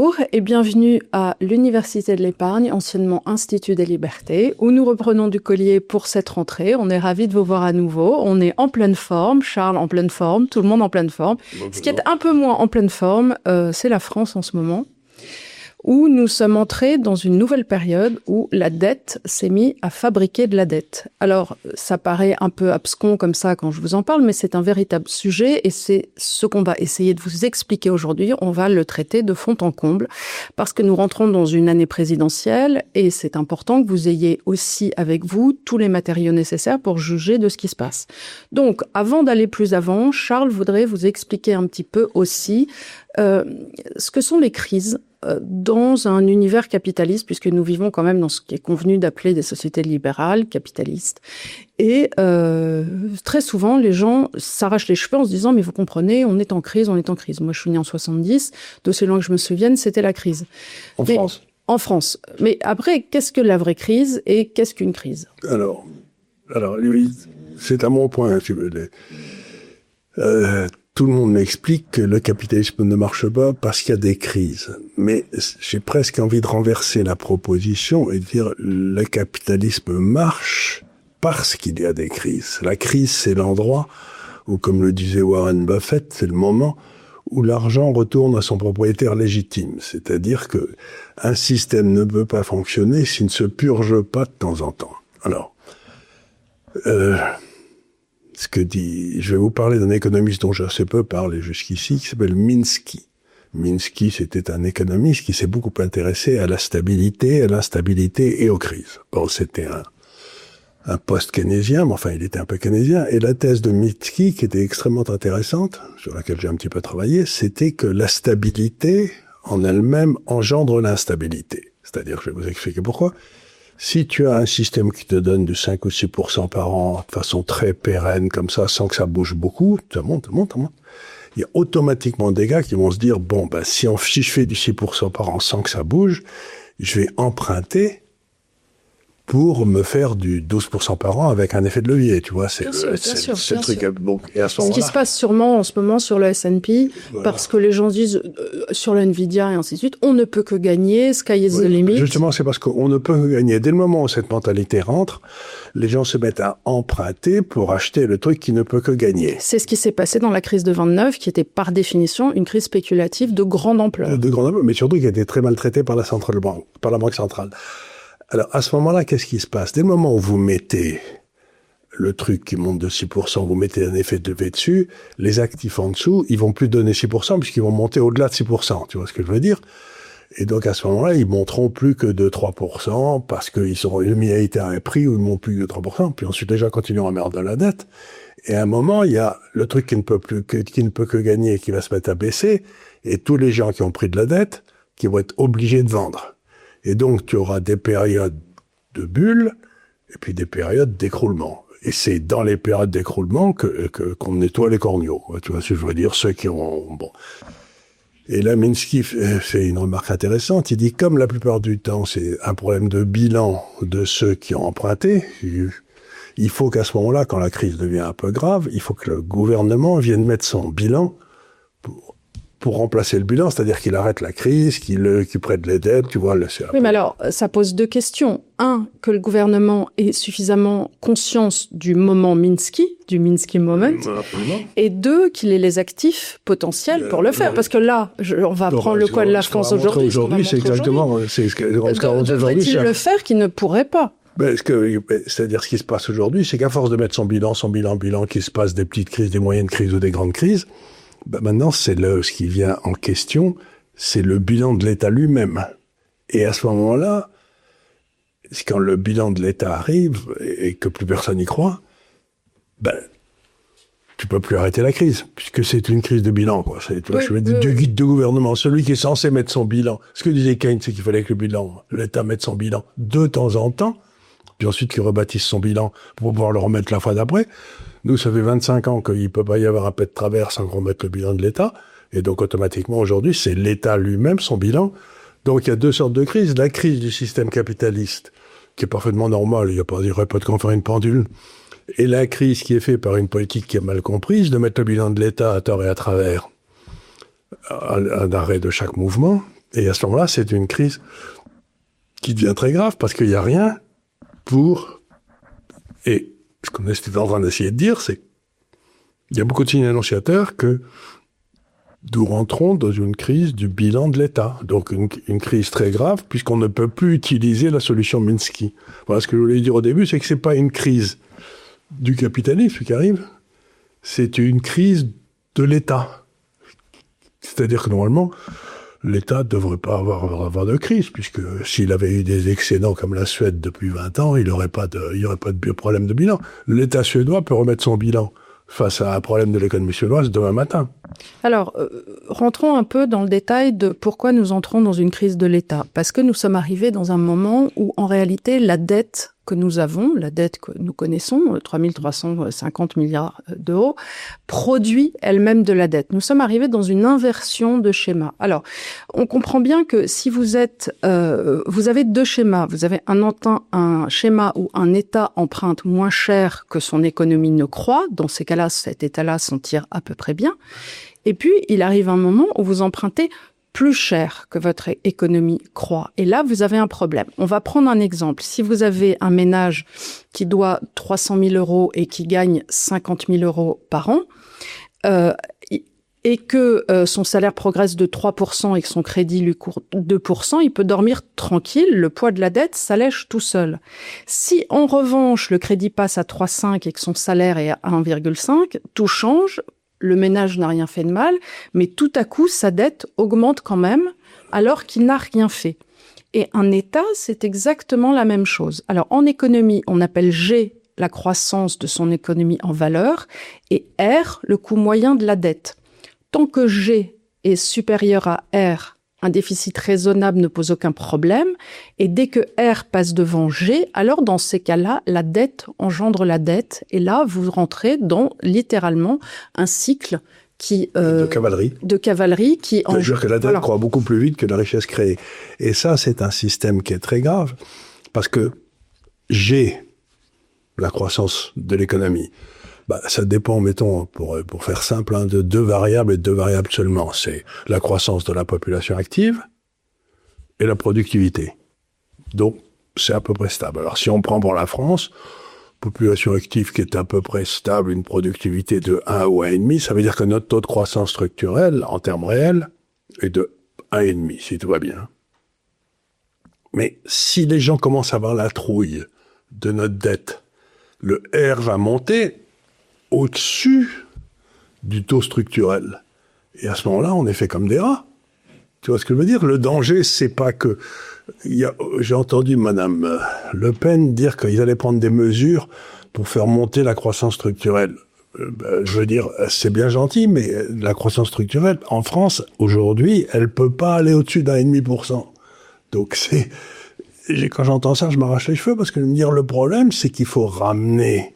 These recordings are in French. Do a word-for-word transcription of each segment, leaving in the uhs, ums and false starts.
Bonjour et bienvenue à l'Université de l'Épargne, anciennement Institut des Libertés, où nous reprenons du collier pour cette rentrée. On est ravis de vous voir à nouveau. On est en pleine forme, Charles en pleine forme, tout le monde en pleine forme. Bonjour. Ce qui est un peu moins en pleine forme, euh, c'est la France en ce moment, où nous sommes entrés dans une nouvelle période où la dette s'est mise à fabriquer de la dette. Alors, ça paraît un peu abscon comme ça quand je vous en parle, mais c'est un véritable sujet et c'est ce qu'on va essayer de vous expliquer aujourd'hui. On va le traiter de fond en comble parce que nous rentrons dans une année présidentielle et c'est important que vous ayez aussi avec vous tous les matériaux nécessaires pour juger de ce qui se passe. Donc, avant d'aller plus avant, Charles voudrait vous expliquer un petit peu aussi euh, ce que sont les crises dans un univers capitaliste, puisque nous vivons quand même dans ce qui est convenu d'appeler des sociétés libérales, capitalistes. Et euh, très souvent, les gens s'arrachent les cheveux en se disant « mais vous comprenez, on est en crise, on est en crise ». Moi, je suis née en soixante-dix, d'aussi loin que je me souvienne, c'était la crise. En mais, France En France. Mais après, qu'est-ce que la vraie crise et qu'est-ce qu'une crise ? Alors, alors oui, c'est à mon point. Euh, Tout le monde m'explique que le capitalisme ne marche pas parce qu'il y a des crises. Mais j'ai presque envie de renverser la proposition et de dire le capitalisme marche parce qu'il y a des crises. La crise, c'est l'endroit où, comme le disait Warren Buffett, c'est le moment où l'argent retourne à son propriétaire légitime. C'est-à-dire que un système ne peut pas fonctionner s'il ne se purge pas de temps en temps. Alors, euh, ce que dit, je vais vous parler d'un économiste dont j'ai assez peu parlé jusqu'ici, qui s'appelle Minsky. Minsky, c'était un économiste qui s'est beaucoup intéressé à la stabilité, à l'instabilité et aux crises. Bon, c'était un, un post-keynésien, mais enfin, il était un peu keynésien. Et la thèse de Minsky, qui était extrêmement intéressante, sur laquelle j'ai un petit peu travaillé, c'était que la stabilité, en elle-même, engendre l'instabilité. C'est-à-dire, je vais vous expliquer pourquoi. Si tu as un système qui te donne du cinq ou six pour cent par an, de façon très pérenne, comme ça, sans que ça bouge beaucoup, ça monte, ça monte, ça monte, il y a automatiquement des gars qui vont se dire, bon, ben, si, on, si je fais du six pour cent par an sans que ça bouge, je vais emprunter pour me faire du douze pour cent par an avec un effet de levier, tu vois, c'est, sûr, le, c'est, sûr, c'est le truc. Sûr. Bon, et à ce, ce qui se passe sûrement en ce moment sur le S and P, voilà. Parce que les gens disent euh, sur la Nvidia et ainsi de suite, on ne peut que gagner, sky is oui, the limit. Justement, c'est parce qu'on ne peut que gagner. Dès le moment où cette mentalité rentre, les gens se mettent à emprunter pour acheter le truc qui ne peut que gagner. C'est ce qui s'est passé dans la crise de vingt-neuf, qui était par définition une crise spéculative de grande ampleur. De grande ampleur, mais surtout qui a été très maltraitée par la centrale banque, par la banque centrale. Alors, à ce moment-là, qu'est-ce qui se passe? Dès le moment où vous mettez le truc qui monte de six pour cent, vous mettez un effet de levier dessus, les actifs en dessous, ils vont plus donner six pour cent puisqu'ils vont monter au-delà de six pour cent. Tu vois ce que je veux dire? Et donc, à ce moment-là, ils monteront plus que de trois pour cent parce qu'ils seront illimité à un prix où ils montent plus que de trois pour cent. Puis ensuite, les gens continueront à mettre de la dette. Et à un moment, il y a le truc qui ne peut plus, que, qui ne peut que gagner, qui va se mettre à baisser. Et tous les gens qui ont pris de la dette, qui vont être obligés de vendre. Et donc, tu auras des périodes de bulles et puis des périodes d'écroulement. Et c'est dans les périodes d'écroulement que, que qu'on nettoie les corneaux. Tu vois ce que je veux dire? Ceux qui ont... Bon. Et là, Minsky fait une remarque intéressante. Il dit, comme la plupart du temps, c'est un problème de bilan de ceux qui ont emprunté, il faut qu'à ce moment-là, quand la crise devient un peu grave, il faut que le gouvernement vienne mettre son bilan pour... pour remplacer le bilan, c'est-à-dire qu'il arrête la crise, qu'il, qu'il prête les dettes, tu vois. Le, oui, mais alors, ça pose deux questions. Un, que le gouvernement ait suffisamment conscience du moment Minsky, du Minsky moment. Absolument. Et deux, qu'il ait les actifs potentiels pour le faire. Euh, Parce que là, je, on va non, prendre le coin de la France aujourd'hui. Aujourd'hui, c'est exactement... C'est ce que, de, devrait-il le faire qu'il ne pourrait pas? Ben, ce que, c'est-à-dire, ce qui se passe aujourd'hui, c'est qu'à force de mettre son bilan, son bilan, bilan, qu'il se passe des petites crises, des moyennes crises ou des grandes crises, ben maintenant, c'est le, ce qui vient en question, c'est le bilan de l'État lui-même. Et à ce moment-là, quand le bilan de l'État arrive et que plus personne n'y croit, ben, tu peux plus arrêter la crise, puisque c'est une crise de bilan, quoi. C'est, tu vois, oui, je veux dire, oui. du guide de gouvernement, celui qui est censé mettre son bilan. Ce que disait Keynes, c'est qu'il fallait que le bilan, l'État mette son bilan de temps en temps, puis ensuite qu'il rebâtisse son bilan pour pouvoir le remettre la fois d'après. Nous, ça fait vingt-cinq ans qu'il peut pas y avoir un pet de travers sans qu'on mette le bilan de l'État. Et donc, automatiquement, aujourd'hui, c'est l'État lui-même, son bilan. Donc, il y a deux sortes de crises. La crise du système capitaliste, qui est parfaitement normale. Il n'y a pas, il y aurait pas de quoi faire une pendule. Et la crise qui est faite par une politique qui est mal comprise, de mettre le bilan de l'État à tort et à travers, à un arrêt de chaque mouvement. Et à ce moment-là, c'est une crise qui devient très grave parce qu'il n'y a rien pour... Et ce qu'on était en train d'essayer de dire, c'est qu'il y a beaucoup de signes annonciateurs que nous rentrons dans une crise du bilan de l'État. Donc une, une crise très grave puisqu'on ne peut plus utiliser la solution Minsky. Voilà ce que je voulais dire au début, c'est que c'est pas une crise du capitalisme qui arrive, c'est une crise de l'État. C'est-à-dire que normalement, l'État ne devrait pas avoir, avoir de crise, puisque s'il avait eu des excédents comme la Suède depuis vingt ans, il n'y aurait pas de, il y aurait pas de problème de bilan. L'État suédois peut remettre son bilan face à un problème de l'économie suédoise demain matin. Alors, euh, rentrons un peu dans le détail de pourquoi nous entrons dans une crise de l'État. Parce que nous sommes arrivés dans un moment où, en réalité, la dette que nous avons, la dette que nous connaissons, trois mille trois cent cinquante milliards d'euros, produit elle-même de la dette. Nous sommes arrivés dans une inversion de schéma. Alors, on comprend bien que si vous êtes, euh, vous avez deux schémas. Vous avez un, un schéma où un État emprunte moins cher que son économie ne croît. Dans ces cas-là, cet État-là s'en tire à peu près bien. Et puis, il arrive un moment où vous empruntez plus cher que votre économie croît. Et là, vous avez un problème. On va prendre un exemple. Si vous avez un ménage qui doit trois cent mille euros et qui gagne cinquante mille euros par an, euh, et que euh, son salaire progresse de trois pour cent et que son crédit lui coûte deux pour cent, il peut dormir tranquille. Le poids de la dette s'allège tout seul. Si, en revanche, le crédit passe à trois virgule cinq et que son salaire est à un virgule cinq, tout change. Le ménage n'a rien fait de mal, mais tout à coup, sa dette augmente quand même, alors qu'il n'a rien fait. Et un État, c'est exactement la même chose. Alors, en économie, on appelle G la croissance de son économie en valeur et R le coût moyen de la dette. Tant que G est supérieur à R, un déficit raisonnable ne pose aucun problème. Et dès que R passe devant G, alors dans ces cas-là, la dette engendre la dette. Et là, vous rentrez dans littéralement un cycle qui euh, de cavalerie. De cavalerie qui engendre. C'est-à-dire que la dette voilà. croît beaucoup plus vite que la richesse créée. Et ça, c'est un système qui est très grave parce que G, la croissance de l'économie, bah, ça dépend, mettons, pour, pour faire simple, hein, de deux variables et deux variables seulement. C'est la croissance de la population active et la productivité. Donc, c'est à peu près stable. Alors, si on prend pour la France, population active qui est à peu près stable, une productivité de un ou un virgule cinq, ça veut dire que notre taux de croissance structurelle, en termes réels, est de un virgule cinq, si tout va bien. Mais si les gens commencent à avoir la trouille de notre dette, le R va monter au-dessus du taux structurel. Et à ce moment-là, on est fait comme des rats. Tu vois ce que je veux dire? Le danger, c'est pas que... Il y a, j'ai entendu Madame Le Pen dire qu'ils allaient prendre des mesures pour faire monter la croissance structurelle. Euh, ben, je veux dire, c'est bien gentil, mais la croissance structurelle, en France, aujourd'hui, elle peut pas aller au-dessus d'un virgule cinq pour cent. Donc c'est... Quand j'entends ça, je m'arrache les cheveux parce que je me dis, le problème, c'est qu'il faut ramener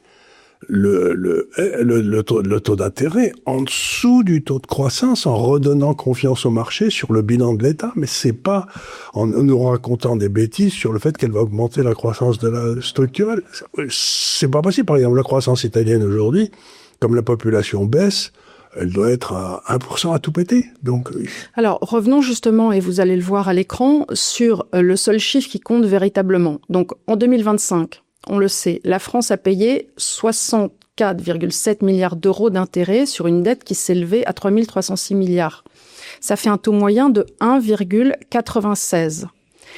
Le, le, le, le, taux, le taux d'intérêt en dessous du taux de croissance en redonnant confiance au marché sur le bilan de l'État, mais c'est pas en nous racontant des bêtises sur le fait qu'elle va augmenter la croissance de la structurelle. C'est pas possible. Par exemple, la croissance italienne aujourd'hui, comme la population baisse, elle doit être à un pour cent à tout péter. Donc, alors, revenons justement, et vous allez le voir à l'écran, sur le seul chiffre qui compte véritablement. Donc, en deux mille vingt-cinq, on le sait, la France a payé soixante-quatre virgule sept milliards d'euros d'intérêts sur une dette qui s'élevait à trois mille trois cent six milliards. Ça fait un taux moyen de un virgule quatre-vingt-seize.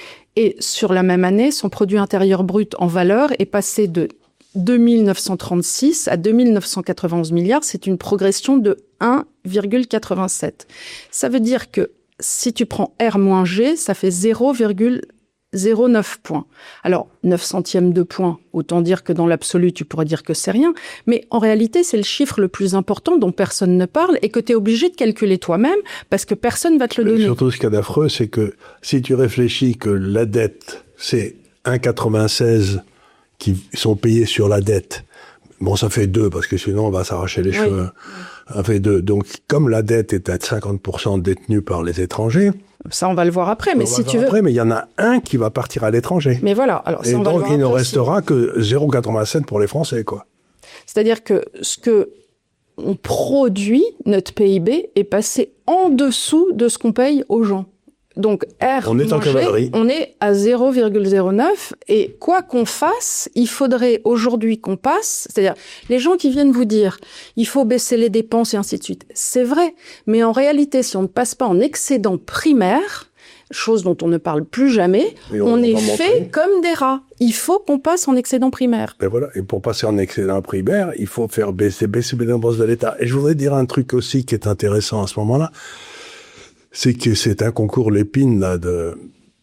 Et sur la même année, son produit intérieur brut en valeur est passé de deux mille neuf cent trente-six à deux mille neuf cent quatre-vingt-onze milliards. C'est une progression de un virgule quatre-vingt-sept. Ça veut dire que si tu prends R moins G, ça fait zéro virgule zéro neuf points. Alors, neuf centièmes de point, autant dire que dans l'absolu, tu pourrais dire que c'est rien, mais en réalité, c'est le chiffre le plus important dont personne ne parle et que tu es obligé de calculer toi-même parce que personne va te le donner. Et surtout, ce qu'il y a d'affreux, c'est que si tu réfléchis que la dette, c'est un virgule quatre-vingt-seize qui sont payés sur la dette, bon, ça fait deux, parce que sinon, on va s'arracher les oui. cheveux. Ça fait deux. Donc, comme la dette est à cinquante pour cent détenue par les étrangers, ça, on va le voir après, mais si tu veux... Après, mais il y en a un qui va partir à l'étranger. Mais voilà. Alors, ça, et on donc, va le voir il ne après restera aussi. que zéro virgule quatre-vingt-sept pour les Français, quoi. C'est-à-dire que ce que on produit, notre P I B, est passé en dessous de ce qu'on paye aux gens. Donc, R on est en cavalerie. On est à zéro virgule zéro neuf. Et quoi qu'on fasse, il faudrait aujourd'hui qu'on passe. C'est-à-dire, les gens qui viennent vous dire, il faut baisser les dépenses et ainsi de suite. C'est vrai. Mais en réalité, si on ne passe pas en excédent primaire, chose dont on ne parle plus jamais, on, on est fait comme des rats. Il faut qu'on passe en excédent primaire. Ben voilà. Et pour passer en excédent primaire, il faut faire baisser, baisser les dépenses de l'État. Et je voudrais dire un truc aussi qui est intéressant à ce moment-là. C'est que c'est un concours Lépine là de euh,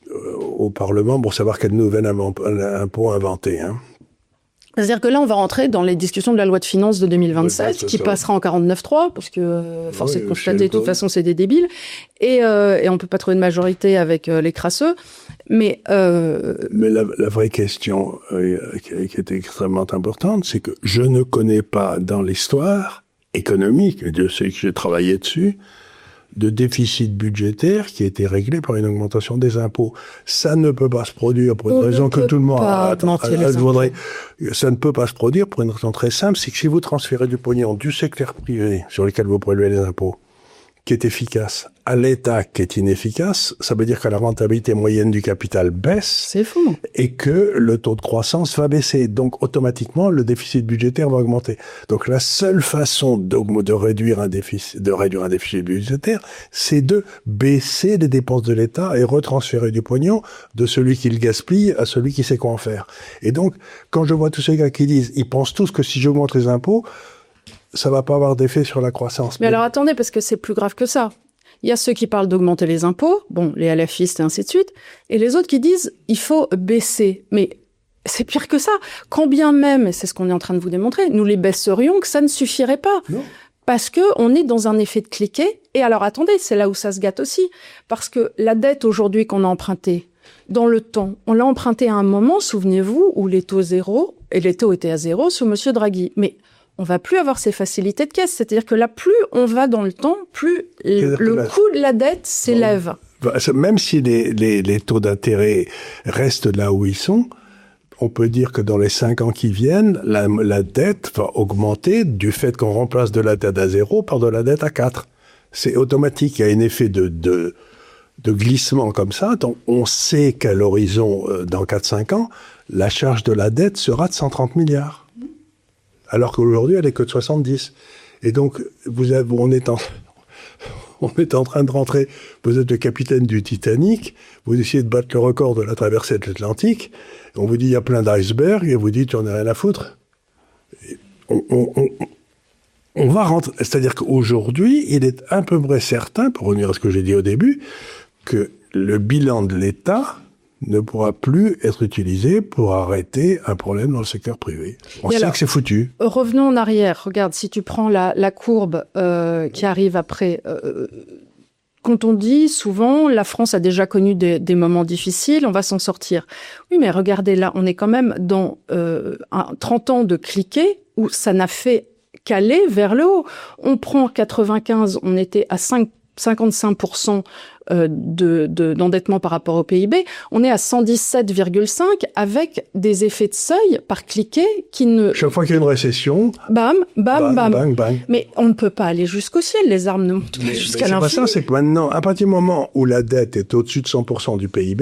au Parlement pour savoir quel nouvel impôt inventer. Hein. C'est-à-dire que là, on va rentrer dans les discussions de la loi de finances de deux mille vingt-sept, oui, qui ça. passera en quarante-neuf trois, parce que euh, force oui, est de constater, de toute façon, c'est des débiles, et, euh, et on peut pas trouver de majorité avec euh, les crasseux. Mais euh... mais la, la vraie question euh, qui, qui est extrêmement importante, c'est que je ne connais pas dans l'histoire économique, et Dieu sait que j'ai travaillé dessus, de déficit budgétaire qui a été réglé par une augmentation des impôts. Ça ne peut pas se produire pour une On raison que tout le monde a, a, a, je voudrais, ça ne peut pas se produire pour une raison très simple, c'est que si vous transférez du pognon du secteur privé sur lequel vous prélevez les impôts, qui est efficace, à l'État qui est inefficace, ça veut dire que la rentabilité moyenne du capital baisse. C'est fou. Et que le taux de croissance va baisser. Donc, automatiquement, le déficit budgétaire va augmenter. Donc, la seule façon de, de réduire un déficit, de réduire un déficit budgétaire, c'est de baisser les dépenses de l'État et retransférer du pognon de celui qui le gaspille à celui qui sait quoi en faire. Et donc, quand je vois tous ces gars qui disent, ils pensent tous que si j'augmente les impôts, ça va pas avoir d'effet sur la croissance. Mais, Mais alors attendez, parce que c'est plus grave que ça. Il y a ceux qui parlent d'augmenter les impôts, bon, les LFistes et ainsi de suite, et les autres qui disent il faut baisser. Mais c'est pire que ça. Quand bien même, et c'est ce qu'on est en train de vous démontrer, nous les baisserions, que ça ne suffirait pas. Non. Parce que on est dans un effet de cliquet. Et alors attendez, c'est là où ça se gâte aussi. Parce que la dette aujourd'hui qu'on a empruntée, dans le temps, on l'a empruntée à un moment, souvenez-vous, où les taux zéro, et les taux étaient à zéro sous Monsieur Draghi. Mais on va plus avoir ces facilités de caisse. C'est-à-dire que là, plus on va dans le temps, plus le, le coût de la dette s'élève. Bon. Même si les, les, les taux d'intérêt restent là où ils sont, on peut dire que dans les cinq ans qui viennent, la, la dette va augmenter du fait qu'on remplace de la dette à zéro par de la dette à quatre. C'est automatique. Il y a un effet de, de, de glissement comme ça. Donc, on sait qu'à l'horizon, euh, dans quatre à cinq ans, la charge de la dette sera de cent trente milliards. Alors qu'aujourd'hui, elle est que de soixante-dix. Et donc, vous avez, on est en, on est en train de rentrer, vous êtes le capitaine du Titanic, vous essayez de battre le record de la traversée de l'Atlantique, on vous dit, il y a plein d'icebergs, et vous dites, tu en as rien à foutre. On, on, on, on va rentrer, c'est-à-dire qu'aujourd'hui, il est à peu près certain, pour revenir à ce que j'ai dit au début, que le bilan de l'État ne pourra plus être utilisé pour arrêter un problème dans le secteur privé. On sait que c'est foutu. Revenons en arrière. Regarde, si tu prends la, la courbe euh, qui arrive après... Euh, quand on dit souvent, la France a déjà connu des, des moments difficiles, on va s'en sortir. Oui, mais regardez là, on est quand même dans euh, un, trente ans de cliquet où ça n'a fait qu'aller vers le haut. On prend quatre-vingt-quinze, on était à cinq, cinquante-cinq pour cent de, de, d'endettement par rapport au P I B. On est à cent dix-sept virgule cinq avec des effets de seuil par cliquet qui ne... Chaque fois qu'il y a une récession... Bam, bam, bam. bam. Bang, bang. Mais on ne peut pas aller jusqu'au ciel. Les armes ne montent pas jusqu'à l'infini. C'est pas ça, c'est que maintenant, à partir du moment où la dette est au-dessus de cent pour cent du P I B,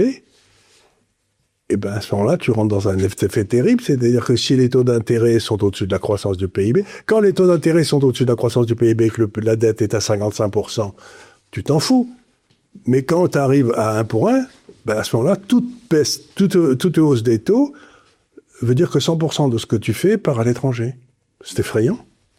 eh ben, à ce moment-là, tu rentres dans un effet terrible. C'est-à-dire que si les taux d'intérêt sont au-dessus de la croissance du P I B, quand les taux d'intérêt sont au-dessus de la croissance du P I B et que le, la dette est à cinquante-cinq pour cent, tu t'en fous. Mais quand tu arrives à un pour un, ben à ce moment-là, toute, baisse, toute, toute hausse des taux veut dire que cent pour cent de ce que tu fais part à l'étranger. C'est effrayant.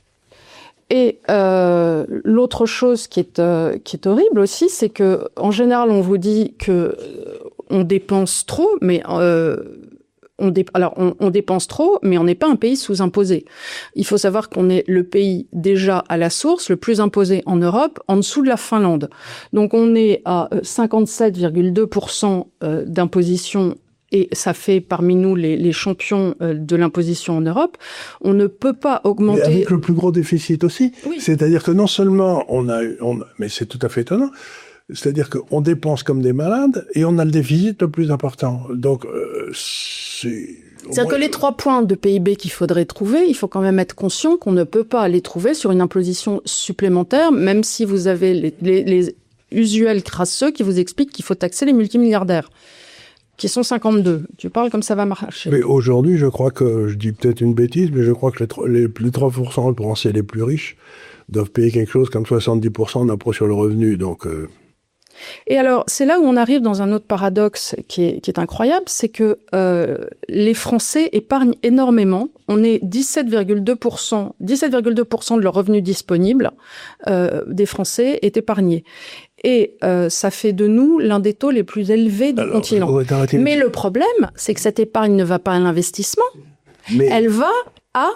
Et euh, l'autre chose qui est, euh, qui est horrible aussi, c'est que en général, on vous dit que euh, on dépense trop, mais... Euh, On dé... Alors, on, on dépense trop, mais on n'est pas un pays sous-imposé. Il faut savoir qu'on est le pays déjà à la source, le plus imposé en Europe, en dessous de la Finlande. Donc, on est à cinquante-sept virgule deux pour cent d'imposition, et ça fait parmi nous les, les champions de l'imposition en Europe. On ne peut pas augmenter... Mais avec le plus gros déficit aussi. Oui. C'est-à-dire que non seulement on a... On... Mais c'est tout à fait étonnant. C'est-à-dire qu'on dépense comme des malades et on a le déficit le plus important. Donc, euh, c'est... C'est-à-dire que les trois points de P I B qu'il faudrait trouver, il faut quand même être conscient qu'on ne peut pas les trouver sur une imposition supplémentaire, même si vous avez les, les, les usuels crasseux qui vous expliquent qu'il faut taxer les multimilliardaires, qui sont cinquante-deux. Tu parles comme ça va marcher. Mais aujourd'hui, je crois que, je dis peut-être une bêtise, mais je crois que les, les, les trois pour cent de Français les plus riches doivent payer quelque chose comme soixante-dix pour cent d'impôt sur le revenu. Donc, euh... Et alors, c'est là où on arrive dans un autre paradoxe qui est, qui est incroyable, c'est que euh, les Français épargnent énormément. On est dix-sept virgule deux pour cent, dix-sept virgule deux pour cent de leurs revenus disponibles euh, des Français est épargné. Et euh, ça fait de nous l'un des taux les plus élevés du alors, continent. Mais le problème, c'est que cette épargne ne va pas à l'investissement. Mais... Elle va à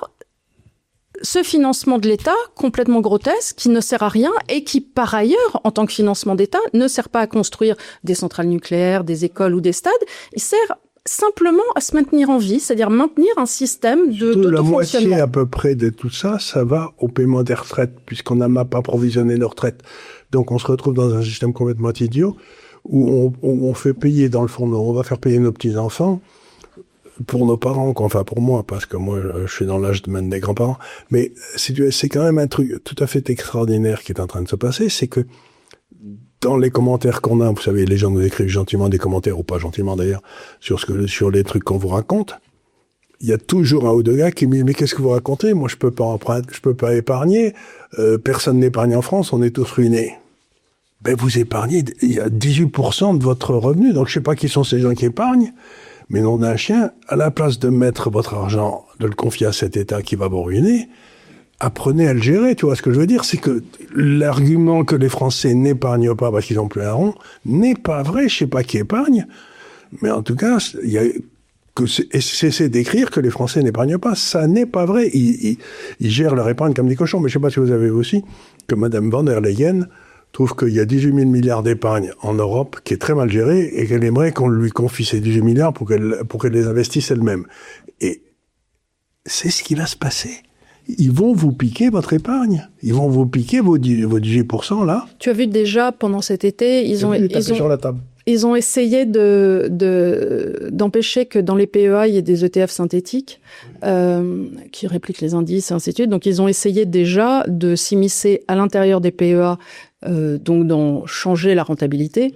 ce financement de l'État complètement grotesque qui ne sert à rien et qui, par ailleurs, en tant que financement d'État, ne sert pas à construire des centrales nucléaires, des écoles ou des stades. Il sert simplement à se maintenir en vie, c'est-à-dire maintenir un système de d'autofonctionnement. La moitié à peu près de tout ça, ça va au paiement des retraites, puisqu'on n'a même pas provisionné nos retraites. Donc on se retrouve dans un système complètement idiot où on, on, on fait payer, dans le fond, on va faire payer nos petits-enfants pour nos parents, enfin pour moi, parce que moi je suis dans l'âge de même des grands-parents. Mais c'est, c'est quand même un truc tout à fait extraordinaire qui est en train de se passer, c'est que dans les commentaires qu'on a, vous savez, les gens nous écrivent gentiment des commentaires, ou pas gentiment d'ailleurs, sur ce que, sur les trucs qu'on vous raconte. Il y a toujours un ou deux gars qui me disent, mais qu'est-ce que vous racontez? Moi, je peux pas emprunter, je peux pas épargner. Euh, personne n'épargne en France, on est tous ruinés. Ben, vous épargnez, il y a dix-huit pour cent de votre revenu, donc je sais pas qui sont ces gens qui épargnent, mais nom d'un chien, à la place de mettre votre argent, de le confier à cet État qui va vous ruiner, apprenez à le gérer, tu vois ce que je veux dire? C'est que l'argument que les Français n'épargnent pas parce qu'ils n'ont plus un rond n'est pas vrai, je sais pas qui épargne, mais en tout cas, il y a que cessez d'écrire que les Français n'épargnent pas, ça n'est pas vrai. Ils, ils, ils gèrent leur épargne comme des cochons, mais je sais pas si vous avez vu aussi que Madame von der Leyen trouve qu'il y a dix-huit mille milliards d'épargne en Europe qui est très mal gérée et qu'elle aimerait qu'on lui confie ces dix-huit milliards pour qu'elle, pour qu'elle les investisse elle-même. Et c'est ce qui va se passer. Ils vont vous piquer votre épargne. Ils vont vous piquer vos, vos dix-huit pour cent là. Tu as vu déjà pendant cet été, ils ont, ils ont, sur la table. Ils ont essayé de, de, d'empêcher que dans les P E A, il y ait des E T F synthétiques euh, qui répliquent les indices et ainsi de suite. Donc, ils ont essayé déjà de s'immiscer à l'intérieur des P E A, euh, donc d'en changer la rentabilité.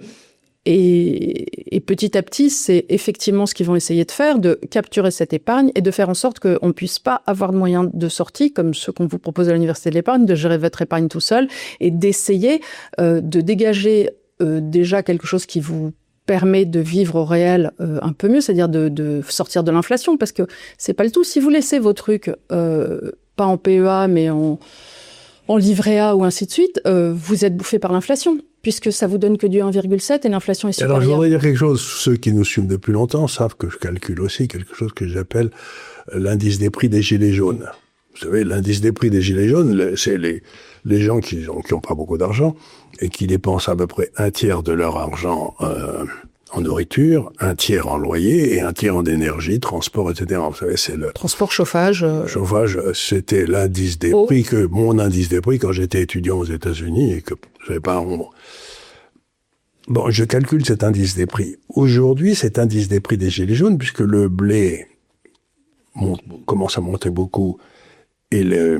Et, et petit à petit, c'est effectivement ce qu'ils vont essayer de faire, de capturer cette épargne et de faire en sorte qu'on ne puisse pas avoir de moyens de sortie, comme ceux qu'on vous propose à l'Université de l'épargne, de gérer votre épargne tout seul et d'essayer euh, de dégager Euh, déjà quelque chose qui vous permet de vivre au réel euh, un peu mieux, c'est-à-dire de, de sortir de l'inflation, parce que c'est pas le tout. Si vous laissez vos trucs euh, pas en P E A mais en, en livret A ou ainsi de suite, euh, vous êtes bouffé par l'inflation, puisque ça vous donne que du un virgule sept et l'inflation est supérieure. Alors je voudrais dire quelque chose. Ceux qui nous suivent depuis longtemps savent que je calcule aussi quelque chose que j'appelle l'indice des prix des gilets jaunes. Vous savez, l'indice des prix des gilets jaunes, c'est les, les gens qui ont, qui ont pas beaucoup d'argent et qui dépensent à peu près un tiers de leur argent euh, en nourriture, un tiers en loyer et un tiers en énergie, transport, et cetera. Vous savez, c'est le transport, chauffage. Euh... Chauffage, c'était l'indice des oh. prix que mon indice des prix quand j'étais étudiant aux États-Unis et que j'avais pas un rond. Bon, je calcule cet indice des prix. Aujourd'hui, cet indice des prix des gilets jaunes, puisque le blé monte, commence à monter beaucoup et le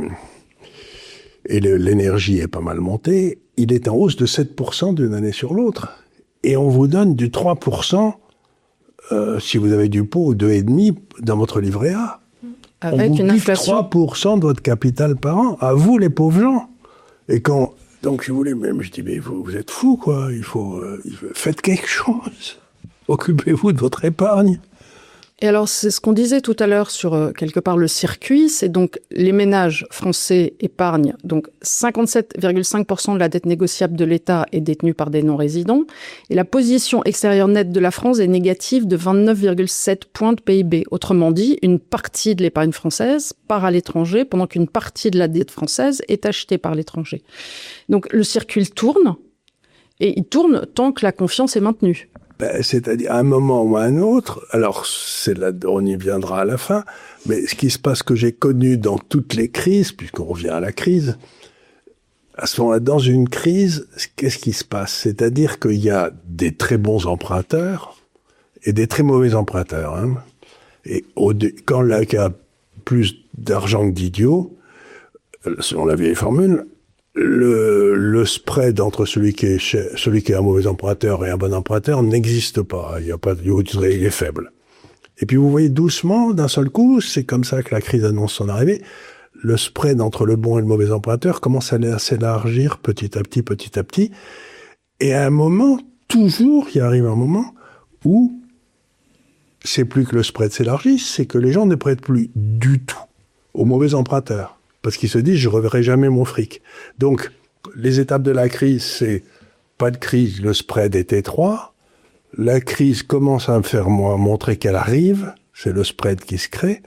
et le, l'énergie est pas mal montée, il est en hausse de sept pour cent d'une année sur l'autre. Et on vous donne du trois pour cent euh, si vous avez du pot ou deux virgule cinq dans votre livret A. Avec on vous une inflation. trois pour cent de votre capital par an, à vous les pauvres gens. Et quand, donc je voulais même, je dis, mais vous, vous êtes fous, quoi, il faut, euh, faites quelque chose. Occupez-vous de votre épargne. Et alors, c'est ce qu'on disait tout à l'heure sur, euh, quelque part, le circuit. C'est donc les ménages français épargnent. Donc, cinquante-sept virgule cinq pour cent de la dette négociable de l'État est détenue par des non-résidents. Et la position extérieure nette de la France est négative de vingt-neuf virgule sept points de P I B. Autrement dit, une partie de l'épargne française part à l'étranger, pendant qu'une partie de la dette française est achetée par l'étranger. Donc, le circuit tourne. Et il tourne tant que la confiance est maintenue. Ben, c'est-à-dire, à un moment ou à un autre, alors, c'est là, on y viendra à la fin, mais ce qui se passe que j'ai connu dans toutes les crises, puisqu'on revient à la crise, à ce moment-là, dans une crise, qu'est-ce qui se passe? C'est-à-dire qu'il y a des très bons emprunteurs et des très mauvais emprunteurs, hein. Et au, quand là, il y a plus d'argent que d'idiots, selon la vieille formule, le, le spread entre celui qui est cher, celui qui est un mauvais emprunteur et un bon emprunteur n'existe pas. Il y a pas, il est faible. Et puis vous voyez doucement, d'un seul coup, c'est comme ça que la crise annonce son arrivée, le spread entre le bon et le mauvais emprunteur commence à s'élargir petit à petit, petit à petit. Et à un moment, toujours, il arrive un moment où c'est plus que le spread s'élargisse, c'est que les gens ne prêtent plus du tout aux mauvais emprunteurs. Parce qu'ils se disent, je ne reverrai jamais mon fric. Donc, les étapes de la crise, c'est pas de crise, le spread est étroit. La crise commence à me faire moi, montrer qu'elle arrive, c'est le spread qui se crée.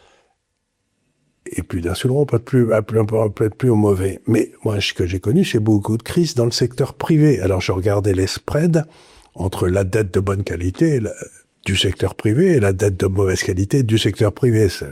Et puis d'un seul coup, on ne prête plus, prête plus au mauvais. Mais moi, ce que j'ai connu, c'est beaucoup de crises dans le secteur privé. Alors, je regardais les spreads entre la dette de bonne qualité la, du secteur privé et la dette de mauvaise qualité du secteur privé. C'est,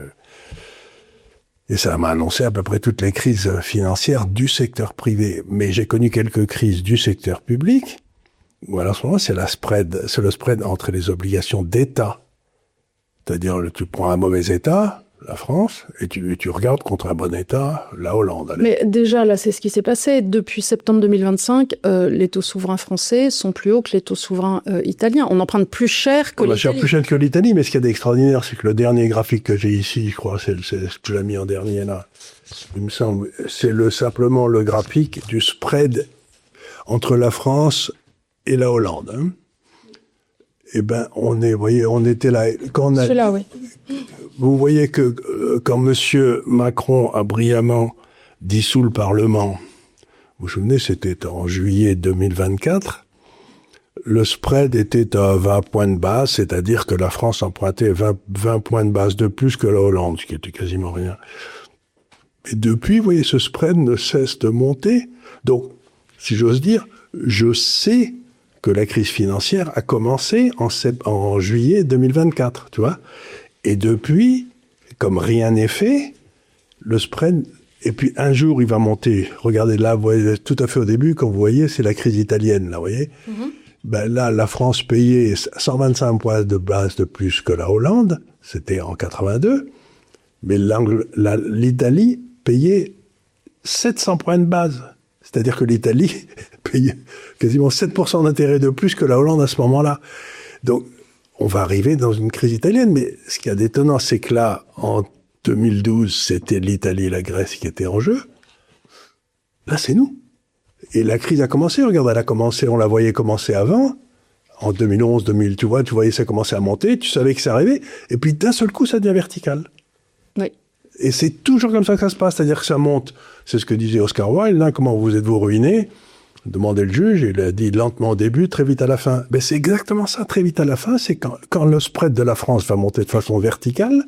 et ça m'a annoncé à peu près toutes les crises financières du secteur privé. Mais j'ai connu quelques crises du secteur public. Ou alors, en ce moment, c'est la spread, c'est le spread entre les obligations d'État. C'est-à-dire, tu prends un mauvais État, la France, et tu, tu regardes contre un bon État, la Hollande. Allez. Mais déjà, là, c'est ce qui s'est passé. Depuis septembre deux mille vingt-cinq, euh, les taux souverains français sont plus hauts que les taux souverains euh, italiens. On emprunte plus cher que l'Italie. On l'Italie. plus cher que l'Italie, mais ce qu'il y a d'extraordinaire, c'est que le dernier graphique que j'ai ici, je crois, c'est, c'est ce que tu l'as mis en dernier là, il me semble, c'est le, simplement le graphique du spread entre la France et la Hollande. Hein. Eh ben, on est, vous voyez, on était là. Quand on a, Celui-là, oui. Vous voyez que euh, quand Monsieur Macron a brillamment dissous le Parlement, vous vous souvenez, c'était en juillet deux mille vingt-quatre, le spread était à vingt points de base, c'est-à-dire que la France empruntait vingt, vingt points de base de plus que la Hollande, ce qui était quasiment rien. Et depuis, vous voyez, ce spread ne cesse de monter. Donc, si j'ose dire, je sais que la crise financière a commencé en, sept, en juillet deux mille vingt-quatre, tu vois. Et depuis, comme rien n'est fait, le spread, et puis un jour il va monter. Regardez là, vous voyez, tout à fait au début, quand vous voyez, c'est la crise italienne, là, vous voyez. Mm-hmm. Ben là, la France payait cent vingt-cinq points de base de plus que la Hollande, c'était en quatre-vingt-deux, mais la, l'Italie payait sept cents points de base. C'est-à-dire que l'Italie payait quasiment sept pour cent d'intérêt de plus que la Hollande à ce moment-là. Donc, on va arriver dans une crise italienne. Mais ce qu'il y a d'étonnant, c'est que là, en deux mille douze, c'était l'Italie et la Grèce qui étaient en jeu. Là, c'est nous. Et la crise a commencé. Regarde, elle a commencé, on la voyait commencer avant. En deux mille onze, deux mille, tu vois, tu voyais ça commencer à monter. Tu savais que ça arrivait. Et puis, d'un seul coup, ça devient vertical. Oui. Et c'est toujours comme ça que ça se passe, c'est-à-dire que ça monte. C'est ce que disait Oscar Wilde, hein, comment vous êtes-vous ruiné ? Demandait le juge, il a dit lentement au début, très vite à la fin. Ben c'est exactement ça, très vite à la fin, c'est quand, quand le spread de la France va monter de façon verticale,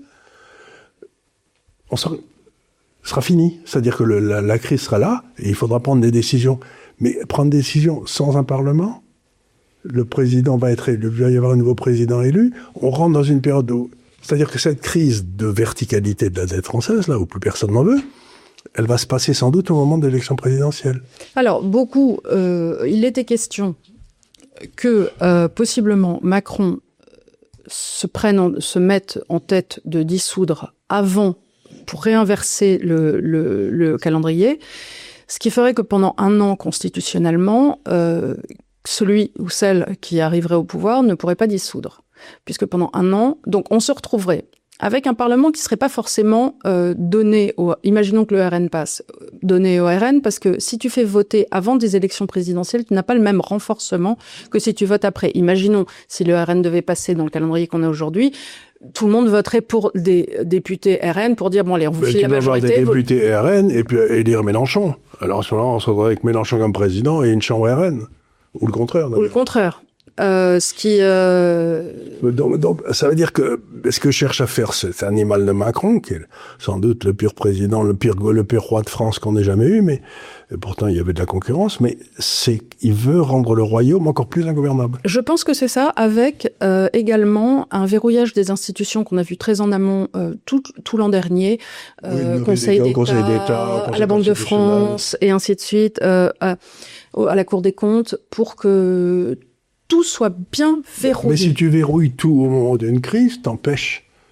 on sera, sera fini. C'est-à-dire que le, la, la crise sera là, et il faudra prendre des décisions. Mais prendre des décisions sans un Parlement, le président va être élu, il va y avoir un nouveau président élu, on rentre dans une période où... C'est-à-dire que cette crise de verticalité de la dette française, là où plus personne n'en veut, elle va se passer sans doute au moment de l'élection présidentielle. Alors, beaucoup, euh, il était question que euh, possiblement Macron se prenne, en, se mette en tête de dissoudre avant pour réinverser le, le, le calendrier, ce qui ferait que pendant un an constitutionnellement, euh, celui ou celle qui arriverait au pouvoir ne pourrait pas dissoudre. Puisque pendant un an, donc on se retrouverait avec un Parlement qui serait pas forcément euh, donné au... Imaginons que le R N passe, donné au R N, parce que si tu fais voter avant des élections présidentielles, tu n'as pas le même renforcement que si tu votes après. Imaginons, si le R N devait passer dans le calendrier qu'on a aujourd'hui, tout le monde voterait pour des députés R N pour dire, bon, allez, on vous file la majorité. Tu vas avoir des députés R N et puis élire Mélenchon. Alors, à ce moment-là, on se retrouverait avec Mélenchon comme président et une chambre R N. Ou le contraire. Ou le contraire. Euh, ce qui... Euh... Donc, donc, ça veut dire que ce que cherche à faire cet animal de Macron, qui est sans doute le pire président, le pire, le pire roi de France qu'on ait jamais eu, mais et pourtant il y avait de la concurrence, mais c'est qu'il veut rendre le royaume encore plus ingouvernable. Je pense que c'est ça, avec euh, également un verrouillage des institutions qu'on a vu très en amont euh, tout, tout l'an dernier, euh, oui, Conseil, d'État, Conseil d'État, à la Banque de France, et ainsi de suite, euh, à, à la Cour des comptes, pour que tout soit bien verrouillé. Mais si tu verrouilles tout au moment d'une crise, t'empêches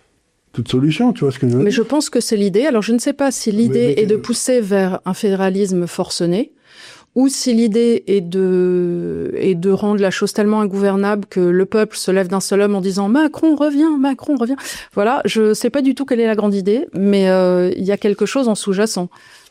toute solution, tu vois ce que je veux dire? Mais je pense que c'est l'idée. Alors, je ne sais pas si l'idée mais, mais, est de pousser vers un fédéralisme forcené, ou si l'idée est de, est de rendre la chose tellement ingouvernable que le peuple se lève d'un seul homme en disant « Macron revient, Macron revient ». Voilà, je ne sais pas du tout quelle est la grande idée, mais euh, il y a quelque chose en sous-jacent.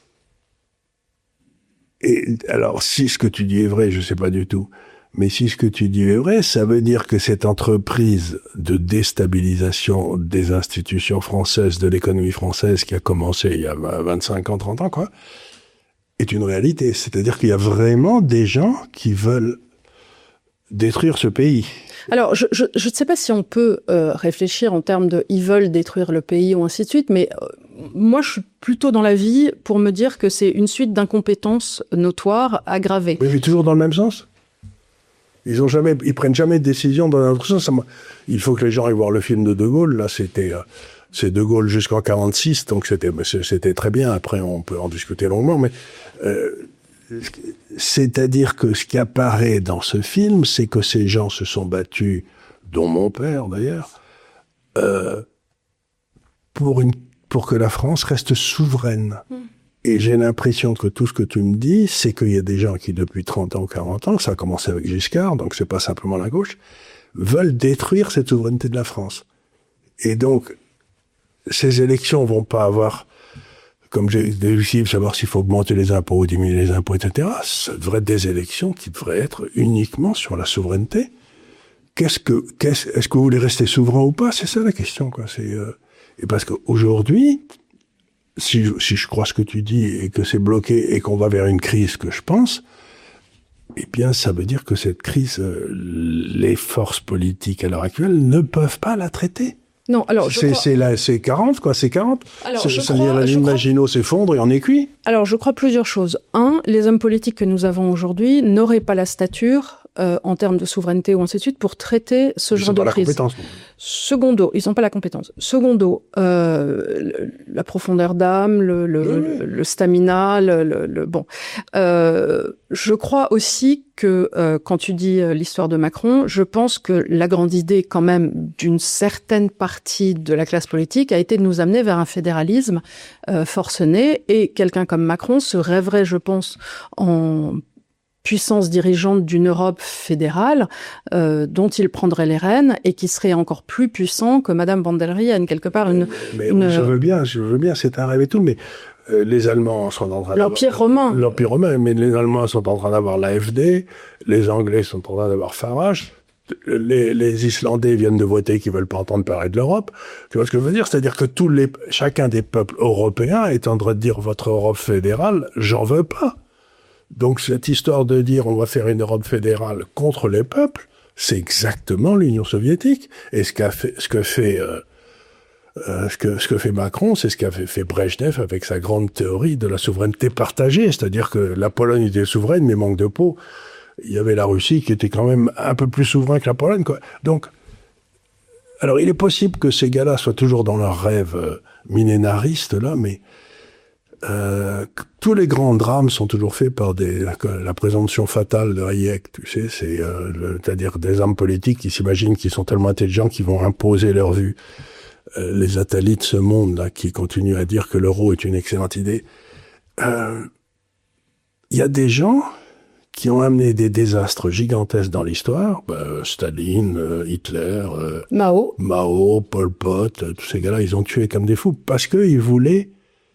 Et alors, si ce que tu dis est vrai, je sais pas du tout. Mais si ce que tu dis est vrai, ça veut dire que cette entreprise de déstabilisation des institutions françaises, de l'économie française qui a commencé il y a vingt-cinq ans, trente ans, quoi, est une réalité. C'est-à-dire qu'il y a vraiment des gens qui veulent détruire ce pays. Alors, je, je, je ne sais pas si on peut euh, réfléchir en termes de « ils veulent détruire le pays » ou ainsi de suite, mais euh, moi, je suis plutôt dans la vie pour me dire que c'est une suite d'incompétences notoires, aggravées. Oui, mais toujours dans le même sens. Ils ont jamais, ils prennent jamais de décision dans un autre sens. Ça, il faut que les gens aillent voir le film de De Gaulle. Là, c'était, euh, c'est De Gaulle jusqu'en quarante-six, donc c'était, c'était très bien. Après, on peut en discuter longuement, mais euh, c'est-à-dire que ce qui apparaît dans ce film, c'est que ces gens se sont battus, dont mon père d'ailleurs, euh, pour une, pour que la France reste souveraine. Mmh. Et j'ai l'impression que tout ce que tu me dis, c'est qu'il y a des gens qui, depuis trente ans ou quarante ans, ça a commencé avec Giscard, donc c'est pas simplement la gauche, veulent détruire cette souveraineté de la France. Et donc, ces élections vont pas avoir, comme j'ai réussi à savoir s'il faut augmenter les impôts ou diminuer les impôts, et cetera. Ça devrait être des élections qui devraient être uniquement sur la souveraineté. Qu'est-ce que, qu'est-ce, est-ce que vous voulez rester souverain ou pas? C'est ça la question, quoi. C'est, euh, et parce qu'aujourd'hui, Si je, si je crois ce que tu dis et que c'est bloqué et qu'on va vers une crise que je pense, eh bien, ça veut dire que cette crise, euh, les forces politiques à l'heure actuelle ne peuvent pas la traiter. Non, alors, je c'est, crois... c'est, la, c'est quarante, quoi, c'est quarante. Alors, c'est, je ça crois, veut dire la ligne crois... Maginot s'effondre et on est cuit. Alors, je crois plusieurs choses. Un, les hommes politiques que nous avons aujourd'hui n'auraient pas la stature, euh, en termes de souveraineté ou ainsi de suite, pour traiter ce ils genre de crise. Ils n'ont pas la compétence. Secondo, ils n'ont pas la compétence. Secondo, euh, la profondeur d'âme, le, le, oui. le, le stamina, le, le, le bon. Euh, je crois aussi que euh, quand tu dis euh, l'histoire de Macron, je pense que la grande idée quand même d'une certaine partie de la classe politique a été de nous amener vers un fédéralisme euh, forcené, et quelqu'un comme Macron se rêverait, je pense, en puissance dirigeante d'une Europe fédérale euh, dont il prendrait les rênes et qui serait encore plus puissant que Madame van der Leyen, quelque part une... Mais, une... je veux bien, je veux bien, c'est un rêve et tout, mais euh, les Allemands sont en train L'Empire romain. L'Empire romain, mais les Allemands sont en train d'avoir l'A F D, les Anglais sont en train d'avoir Farage, les, les Islandais viennent de voter qu'ils veulent pas entendre parler de l'Europe. Tu vois ce que je veux dire? C'est-à-dire que tous les, chacun des peuples européens est en train de dire votre Europe fédérale, j'en veux pas. Donc cette histoire de dire on va faire une Europe fédérale contre les peuples, c'est exactement l'Union soviétique. Et ce qu'a fait, ce que fait, euh, euh, ce que ce que fait Macron, c'est ce qu'a fait, fait Brejnev avec sa grande théorie de la souveraineté partagée, c'est-à-dire que la Pologne était souveraine, mais manque de peau. Il y avait la Russie qui était quand même un peu plus souverain que la Pologne, quoi. Donc, alors il est possible que ces gars-là soient toujours dans leur rêve euh, millénariste là, mais Euh, tous les grands drames sont toujours faits par des, la, la présomption fatale de Hayek, tu sais, c'est, euh, le, c'est-à-dire des hommes politiques qui s'imaginent qu'ils sont tellement intelligents qu'ils vont imposer leur vue. Euh, les Attali de ce monde, là, qui continuent à dire que l'euro est une excellente idée. Il euh, y a des gens qui ont amené des désastres gigantesques dans l'histoire, bah, Staline, euh, Hitler, euh, Mao, Mao, Pol Pot, euh, tous ces gars-là, ils ont tué comme des fous parce qu'ils voulaient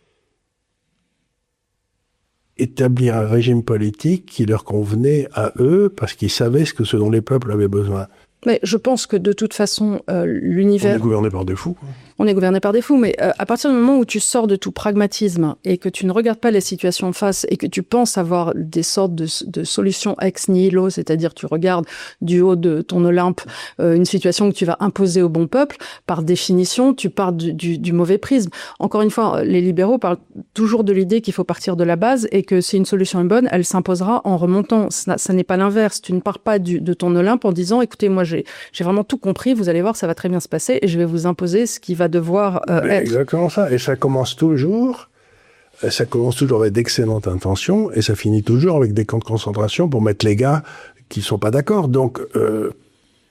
établir un régime politique qui leur convenait à eux, parce qu'ils savaient ce que ce dont les peuples avaient besoin. Mais je pense que de toute façon, euh, l'univers... On est gouverné par des fous, quoi. On est gouverné par des fous, mais euh, à partir du moment où tu sors de tout pragmatisme et que tu ne regardes pas les situations en face et que tu penses avoir des sortes de, de solutions ex nihilo, c'est-à-dire tu regardes du haut de ton Olympe euh, une situation que tu vas imposer au bon peuple, par définition, tu pars du, du, du mauvais prisme. Encore une fois, les libéraux parlent toujours de l'idée qu'il faut partir de la base et que si une solution est bonne, elle s'imposera en remontant. Ça, ça n'est pas l'inverse. Tu ne pars pas du, de ton Olympe en disant, écoutez, moi j'ai, j'ai vraiment tout compris, vous allez voir, ça va très bien se passer et je vais vous imposer ce qui va devoir euh, être. Exactement ça. Et ça commence toujours, ça commence toujours avec d'excellentes intentions et ça finit toujours avec des camps de concentration pour mettre les gars qui sont pas d'accord. Donc, euh,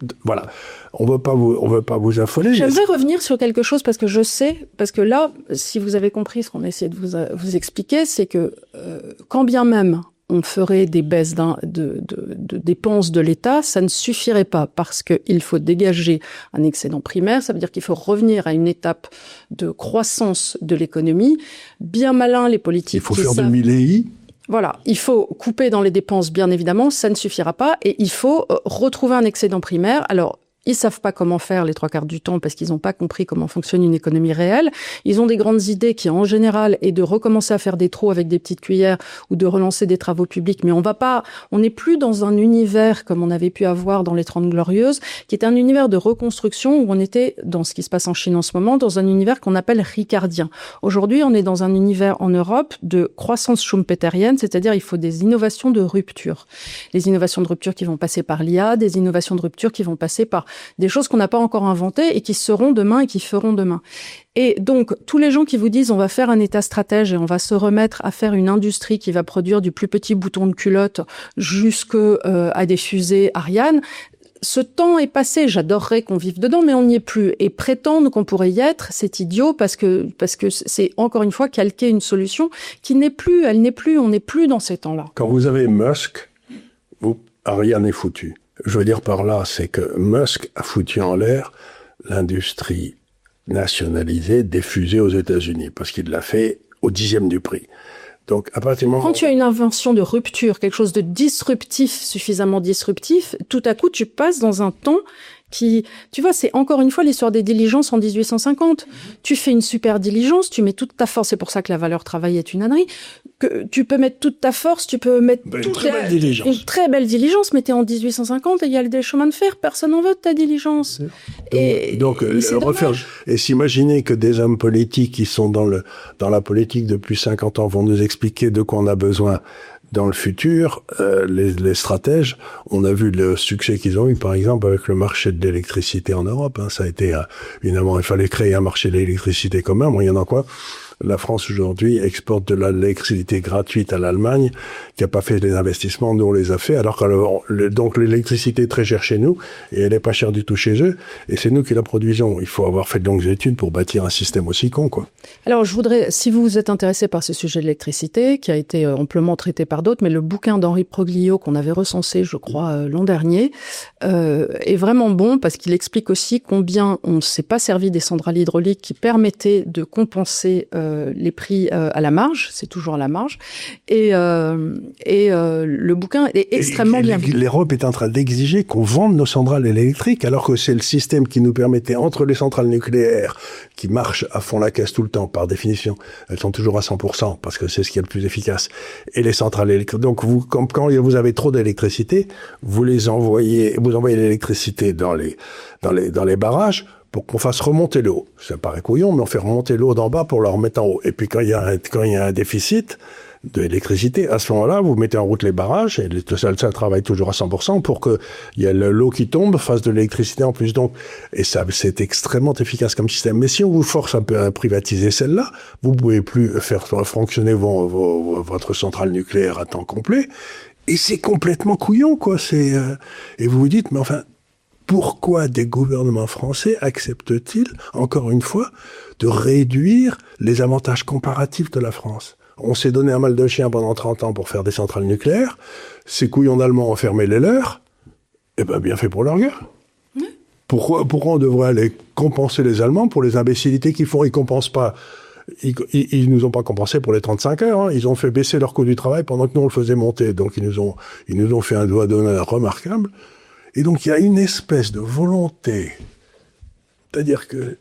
voilà. On veut pas vous, on veut pas vous affoler. J'aimerais revenir sur quelque chose parce que je sais, parce que là, si vous avez compris ce qu'on a essayé de vous, vous expliquer, c'est que euh, quand bien même on ferait des baisses de, de, de dépenses de l'État, ça ne suffirait pas parce qu'il faut dégager un excédent primaire. Ça veut dire qu'il faut revenir à une étape de croissance de l'économie. Bien malin les politiques. Il faut faire savent... de milléi. Voilà, il faut couper dans les dépenses, bien évidemment, ça ne suffira pas, et il faut retrouver un excédent primaire. Alors, ils savent pas comment faire les trois quarts du temps parce qu'ils n'ont pas compris comment fonctionne une économie réelle. Ils ont des grandes idées qui, en général, est de recommencer à faire des trous avec des petites cuillères ou de relancer des travaux publics. Mais on va pas, on n'est plus dans un univers comme on avait pu avoir dans les Trente Glorieuses, qui est un univers de reconstruction où on était dans ce qui se passe en Chine en ce moment, dans un univers qu'on appelle ricardien. Aujourd'hui, on est dans un univers en Europe de croissance schumpeterienne, c'est-à-dire il faut des innovations de rupture. Les innovations de rupture qui vont passer par l'I A, des innovations de rupture qui vont passer par des choses qu'on n'a pas encore inventées et qui seront demain et qui feront demain. Et donc, tous les gens qui vous disent on va faire un État stratège et on va se remettre à faire une industrie qui va produire du plus petit bouton de culotte jusque euh, à des fusées Ariane, ce temps est passé. J'adorerais qu'on vive dedans, mais on n'y est plus. Et prétendre qu'on pourrait y être, c'est idiot parce que parce que c'est encore une fois calquer une solution qui n'est plus, elle n'est plus, on n'est plus dans ces temps-là. Quand vous avez Musk, vous, Ariane est foutu. Je veux dire par là, c'est que Musk a foutu en l'air l'industrie nationalisée, diffusée aux États-Unis, parce qu'il l'a fait au dixième du prix. Donc, à partir du moment... Quand tu as une invention de rupture, quelque chose de disruptif, suffisamment disruptif, tout à coup, tu passes dans un temps qui, tu vois, c'est encore une fois l'histoire des diligences en dix-huit cent cinquante. Tu fais une super diligence, tu mets toute ta force, c'est pour ça que la valeur travail est une ânerie, que tu peux mettre toute ta force, tu peux mettre ben, toute une très la, belle diligence. Une très belle diligence, mais t'es en dix-huit cent cinquante et il y a des chemins de fer, personne n'en veut de ta diligence. Donc, et, donc et, euh, refaire, et s'imaginer que des hommes politiques qui sont dans le, dans la politique depuis cinquante ans vont nous expliquer de quoi on a besoin dans le futur, euh, les, les stratèges, on a vu le succès qu'ils ont eu, par exemple, avec le marché de l'électricité en Europe. Hein, ça a été, euh, évidemment, il fallait créer un marché de l'électricité commun, moyennant quoi la France aujourd'hui exporte de l'électricité gratuite à l'Allemagne, qui n'a pas fait les investissements, nous on les a fait, alors que le, donc l'électricité est très chère chez nous, et elle n'est pas chère du tout chez eux, et c'est nous qui la produisons. Il faut avoir fait de longues études pour bâtir un système aussi con, quoi. Alors je voudrais, si vous vous êtes intéressé par ce sujet de l'électricité, qui a été amplement traité par d'autres, mais le bouquin d'Henri Proglio qu'on avait recensé, je crois, euh, l'an dernier, euh, est vraiment bon, parce qu'il explique aussi combien on ne s'est pas servi des centrales hydrauliques qui permettaient de compenser euh, les prix euh, à la marge, c'est toujours à la marge, et, euh, et euh, le bouquin est extrêmement et, et, bien. L'Europe est en train d'exiger qu'on vende nos centrales électriques, alors que c'est le système qui nous permettait, entre les centrales nucléaires, qui marchent à fond la caisse tout le temps, par définition, elles sont toujours à cent pour cent, parce que c'est ce qui est le plus efficace, et les centrales électriques. Donc, vous, comme, quand vous avez trop d'électricité, vous les envoyez, vous envoyez l'électricité dans les, dans les, dans les barrages, pour qu'on fasse remonter l'eau. Ça paraît couillon, mais on fait remonter l'eau d'en bas pour la remettre en haut. Et puis quand il y a un, quand il y a un déficit d'électricité, à ce moment-là, vous mettez en route les barrages, et ça, ça travaille toujours à cent pour cent pour que il y ait l'eau qui tombe, fasse de l'électricité en plus. Donc, et ça, c'est extrêmement efficace comme système. Mais si on vous force un peu à privatiser celle-là, vous pouvez plus faire fonctionner vos, vos, votre centrale nucléaire à temps complet. Et c'est complètement couillon, quoi. C'est, euh, et vous vous dites, mais enfin, pourquoi des gouvernements français acceptent-ils, encore une fois, de réduire les avantages comparatifs de la France ? On s'est donné un mal de chien pendant trente ans pour faire des centrales nucléaires. Ces couillons d'Allemands ont fermé les leurs. Eh ben, bien fait pour leur gueule. Mmh. Pourquoi, pourquoi on devrait aller compenser les Allemands pour les imbécilités qu'ils font ? Ils compensent pas. Ils, ils, ils nous ont pas compensé pour les trente-cinq heures. Hein. Ils ont fait baisser leur coût du travail pendant que nous on le faisait monter. Donc ils nous ont, ils nous ont fait un doigt d'honneur remarquable. Et donc, il y a une espèce de volonté. C'est-à-dire que...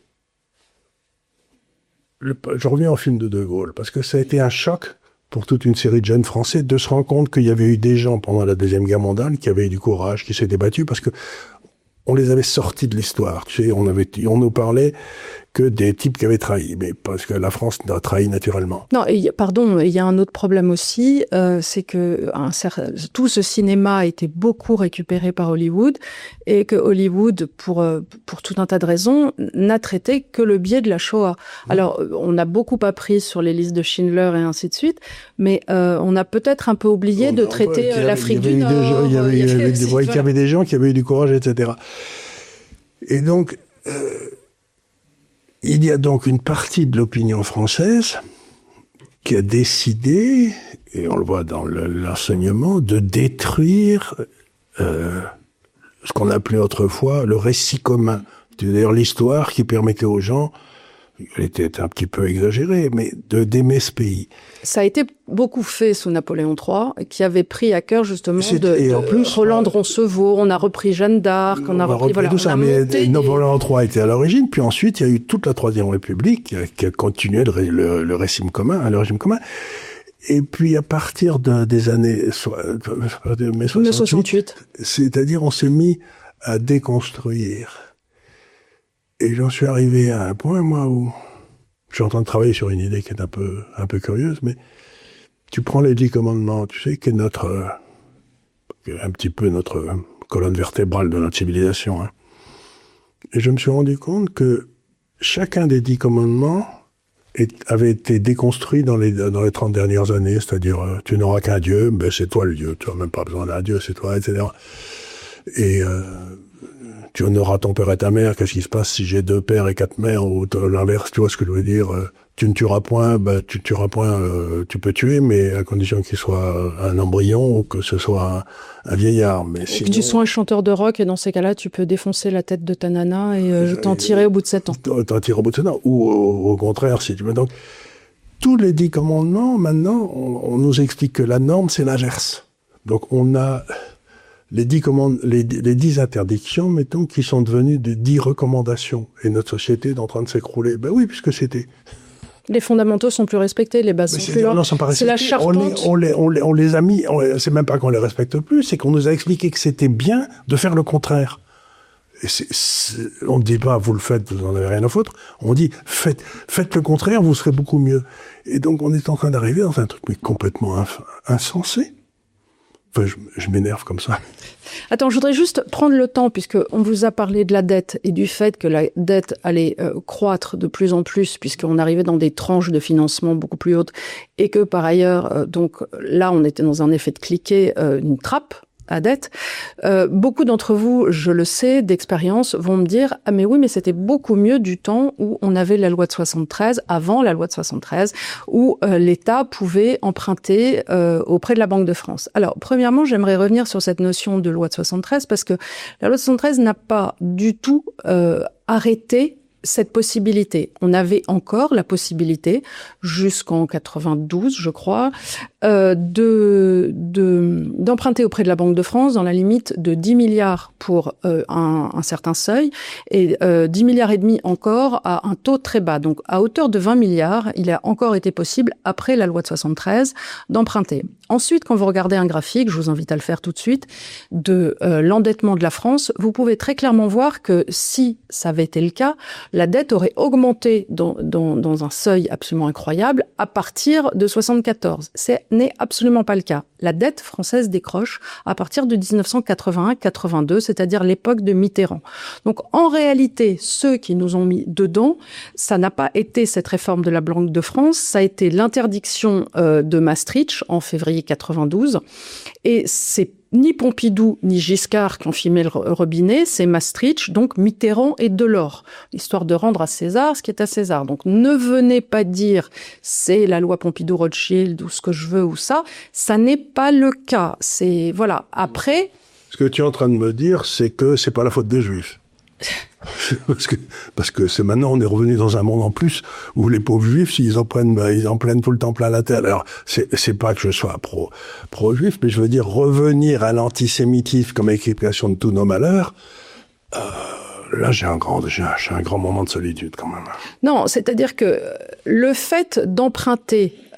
Le, je reviens au film de De Gaulle, parce que ça a été un choc pour toute une série de jeunes Français de se rendre compte qu'il y avait eu des gens pendant la Deuxième Guerre mondiale qui avaient eu du courage, qui s'étaient battus, parce que on les avait sortis de l'histoire. Tu sais, on avait, on nous parlait que des types qui avaient trahi, mais parce que la France a trahi naturellement. Non, et, pardon, il y a un autre problème aussi, euh, c'est que un, tout ce cinéma a été beaucoup récupéré par Hollywood, et que Hollywood, pour pour tout un tas de raisons, n'a traité que le biais de la Shoah. Mmh. Alors, on a beaucoup appris sur les listes de Schindler et ainsi de suite, mais euh, on a peut-être un peu oublié oh, de non, traiter ouais, l'Afrique du Nord. Il y avait, il y avait, des, voilà. il y avait des gens qui avaient eu du courage, et cetera. Et donc. Euh, Il y a donc une partie de l'opinion française qui a décidé, et on le voit dans le, l'enseignement, de détruire euh, ce qu'on appelait autrefois le récit commun. C'est d'ailleurs l'histoire qui permettait aux gens, elle était un petit peu exagérée, mais de d'aimer ce pays. Ça a été beaucoup fait sous Napoléon trois, qui avait pris à cœur justement de, de en plus, Roland de Roncevaux. On a repris Jeanne d'Arc, on, on a repris, repris voilà, tout ça. Mais Napoléon trois était à l'origine, puis ensuite il y a eu toute la Troisième République qui a, qui a continué le, le, le régime commun, le régime commun. Et puis à partir de, des années de mai soixante-huit, c'est-à-dire on s'est mis à déconstruire. Et j'en suis arrivé à un point, moi, où je suis en train de travailler sur une idée qui est un peu, un peu curieuse, mais tu prends les dix commandements, tu sais, qui est notre, euh, un petit peu notre euh, colonne vertébrale de notre civilisation, hein. Et je me suis rendu compte que chacun des dix commandements est, avait été déconstruit dans les, dans les trente dernières années, c'est-à-dire, euh, tu n'auras qu'un Dieu, ben c'est toi le Dieu, tu n'as même pas besoin d'un Dieu, c'est toi, et cetera. Et, euh, tu honoreras ton père et ta mère, qu'est-ce qui se passe si j'ai deux pères et quatre mères, ou l'inverse, tu vois ce que je veux dire, euh, tu ne tueras point, bah, tu tueras point, euh, tu peux tuer, mais à condition qu'il soit un embryon, ou que ce soit un, un vieillard. Mais sinon, que tu sois un chanteur de rock, et dans ces cas-là, tu peux défoncer la tête de ta nana, et euh, t'en tirer au bout de sept ans. T'en tirer au bout de sept ans, ou au, au contraire, si tu veux. Donc, tous les dix commandements, maintenant, on, on nous explique que la norme, c'est l'inverse. Donc, on a les dix commandes, les, les dix interdictions, mettons, qui sont devenues de dix recommandations. Et notre société est en train de s'écrouler. Ben oui, puisque c'était... Les fondamentaux sont plus respectés, les bases mais sont plus loin. C'est la charpente. On les, on les, on les, on les a mis, on, c'est même pas qu'on les respecte plus, c'est qu'on nous a expliqué que c'était bien de faire le contraire. Et c'est, c'est, on ne dit pas, vous le faites, vous n'en avez rien à foutre. On dit, faites, faites le contraire, vous serez beaucoup mieux. Et donc, on est en train d'arriver dans un truc mais complètement inf- insensé. Enfin, je, je m'énerve comme ça. Attends, je voudrais juste prendre le temps, puisque on vous a parlé de la dette et du fait que la dette allait euh, croître de plus en plus, puisqu'on arrivait dans des tranches de financement beaucoup plus hautes, et que par ailleurs, euh, donc là, on était dans un effet de cliquet, euh, une trappe à dette. Euh, beaucoup d'entre vous, je le sais, d'expérience, vont me dire « Ah mais oui, mais c'était beaucoup mieux du temps où on avait la loi de soixante-treize, avant la loi de soixante-treize, où euh, l'État pouvait emprunter euh, auprès de la Banque de France. » Alors, premièrement, j'aimerais revenir sur cette notion de loi de soixante-treize, parce que la loi de soixante-treize n'a pas du tout euh, arrêté cette possibilité. On avait encore la possibilité, jusqu'en quatre-vingt-douze, je crois, euh, de, de, d'emprunter auprès de la Banque de France dans la limite de dix milliards pour euh, un, un certain seuil et euh, dix milliards et demi encore à un taux très bas. Donc, à hauteur de vingt milliards, il a encore été possible, après la loi de soixante-treize, d'emprunter. Ensuite, quand vous regardez un graphique, je vous invite à le faire tout de suite, de euh, l'endettement de la France, vous pouvez très clairement voir que si ça avait été le cas, la dette aurait augmenté dans, dans, dans un seuil absolument incroyable à partir de soixante-quatorze. Ce n'est absolument pas le cas. La dette française décroche à partir de dix-neuf cent quatre-vingt-un quatre-vingt-deux, c'est-à-dire l'époque de Mitterrand. Donc, en réalité, ceux qui nous ont mis dedans, ça n'a pas été cette réforme de la Banque de France, ça a été l'interdiction euh, de Maastricht en février quatre-vingt-douze. Et c'est ni Pompidou ni Giscard qui ont filmé le robinet, c'est Maastricht, donc Mitterrand et Delors, histoire de rendre à César ce qui est à César. Donc ne venez pas dire c'est la loi Pompidou-Rothschild ou ce que je veux ou ça, ça n'est pas le cas. C'est voilà. Après, ce que tu es en train de me dire, c'est que c'est pas la faute des Juifs. parce que parce que c'est maintenant on est revenu dans un monde en plus où les pauvres juifs s'ils en prennent bah, ils en prennent tout le temps plein la tête. Alors c'est c'est pas que je sois pro pro juif, mais je veux dire revenir à l'antisémitisme comme explication de tous nos malheurs. Euh, là j'ai un grand j'ai un, j'ai un grand moment de solitude quand même. Non, c'est-à-dire que le fait d'emprunter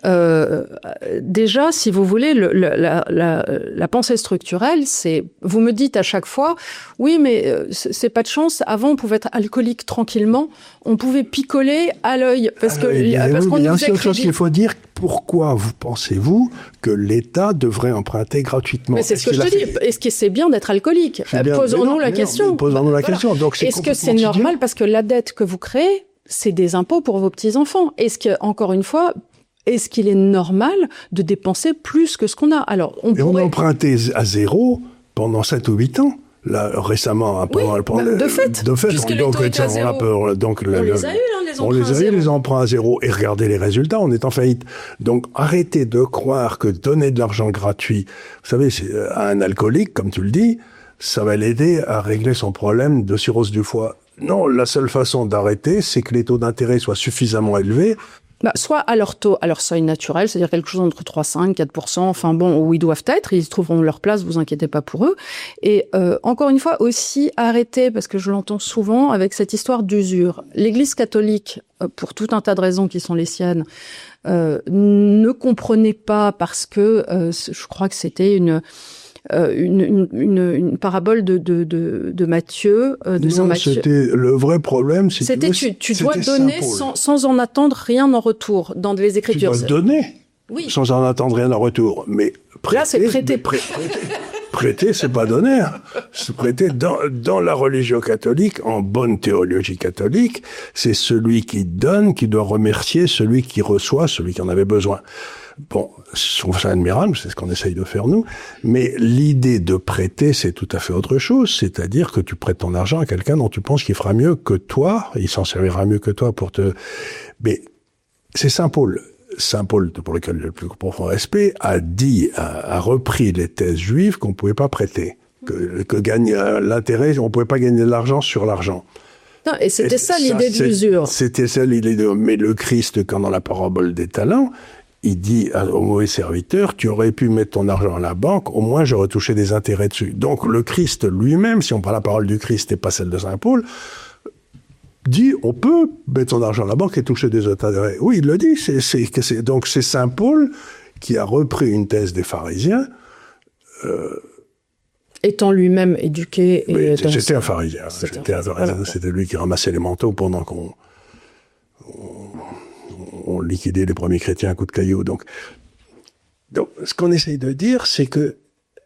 Euh, déjà, si vous voulez, le, le, la, la, la pensée structurelle, c'est, vous me dites à chaque fois, oui, mais euh, c'est pas de chance. Avant, on pouvait être alcoolique tranquillement, on pouvait picoler à l'œil, parce que il y a, parce oui, qu'on il y a nous aussi autre chose crédit. qu'il faut dire. Pourquoi vous pensez-vous que l'État devrait emprunter gratuitement? Mais c'est ce que je te dis. Est-ce que c'est bien d'être alcoolique? Posons-nous la question. Posons-nous la voilà. question. Donc, c'est Est-ce que c'est normal parce que la dette que vous créez, c'est des impôts pour vos petits-enfants? Est-ce que, encore une fois, est-ce qu'il est normal de dépenser plus que ce qu'on a? Alors, on Et pourrait... on a emprunté à zéro pendant sept ou huit ans. Là, récemment, pendant, oui, pendant bah, le, de fait, de fait puisque on, les donc, taux étaient à zéro. on a, donc, on le, les a eu, hein, les emprunts on les a à zéro. eu, les emprunts à zéro, et regardez les résultats, on est en faillite. Donc, arrêtez de croire que donner de l'argent gratuit, vous savez, c'est, à un alcoolique, comme tu le dis, ça va l'aider à régler son problème de cirrhose du foie. Non, la seule façon d'arrêter, c'est que les taux d'intérêt soient suffisamment élevés. Bah, soit à leur taux, à leur seuil naturel, c'est-à-dire quelque chose entre trois virgule cinq, quatre pour cent, enfin bon, où ils doivent être, ils trouveront leur place, vous inquiétez pas pour eux. Et euh, encore une fois, aussi arrêter, parce que je l'entends souvent, avec cette histoire d'usure. L'Église catholique, euh, pour tout un tas de raisons qui sont les siennes, euh, ne comprenait pas, parce que euh, je crois que c'était une... Euh, une, une, une, une parabole de, de, de, de Matthieu, euh, de non, Saint Matthieu. C'était le vrai problème. Si c'était tu, veux, tu, tu dois donner sans, sans en attendre rien en retour dans les Écritures. Tu dois donner, oui. sans en attendre rien en retour. Mais prêter, là, c'est prêter. Prêter, prêter, c'est pas donner. Hein. C'est prêter dans, dans la religion catholique, en bonne théologie catholique, c'est celui qui donne qui doit remercier celui qui reçoit, celui qui en avait besoin. Bon, je trouve ça admirable, c'est ce qu'on essaye de faire nous, mais l'idée de prêter, c'est tout à fait autre chose, c'est-à-dire que tu prêtes ton argent à quelqu'un dont tu penses qu'il fera mieux que toi, il s'en servira mieux que toi pour te... Mais c'est Saint Paul, Saint Paul, pour lequel j'ai le plus profond respect, a dit, a, a repris les thèses juives qu'on pouvait pas prêter, que, que gagne l'intérêt, on pouvait pas gagner de l'argent sur l'argent. Non, et c'était et ça, ça l'idée de l'usure. C'était ça l'idée de... Mais le Christ, quand dans la parabole des talents, il dit au mauvais serviteur, tu aurais pu mettre ton argent à la banque, au moins j'aurais touché des intérêts dessus. Donc le Christ lui-même, si on prend la parole du Christ et pas celle de Saint Paul, dit on peut mettre son argent à la banque et toucher des intérêts. Oui, il le dit. C'est, c'est, c'est, donc c'est Saint Paul qui a repris une thèse des pharisiens. Euh, Étant lui-même éduqué. Et c'était, c'était un pharisien. C'était, c'était, un pharisien. Voilà. C'était lui qui ramassait les manteaux pendant qu'on... On, on liquidait les premiers chrétiens à coups de cailloux. Donc, donc, ce qu'on essaye de dire, c'est que,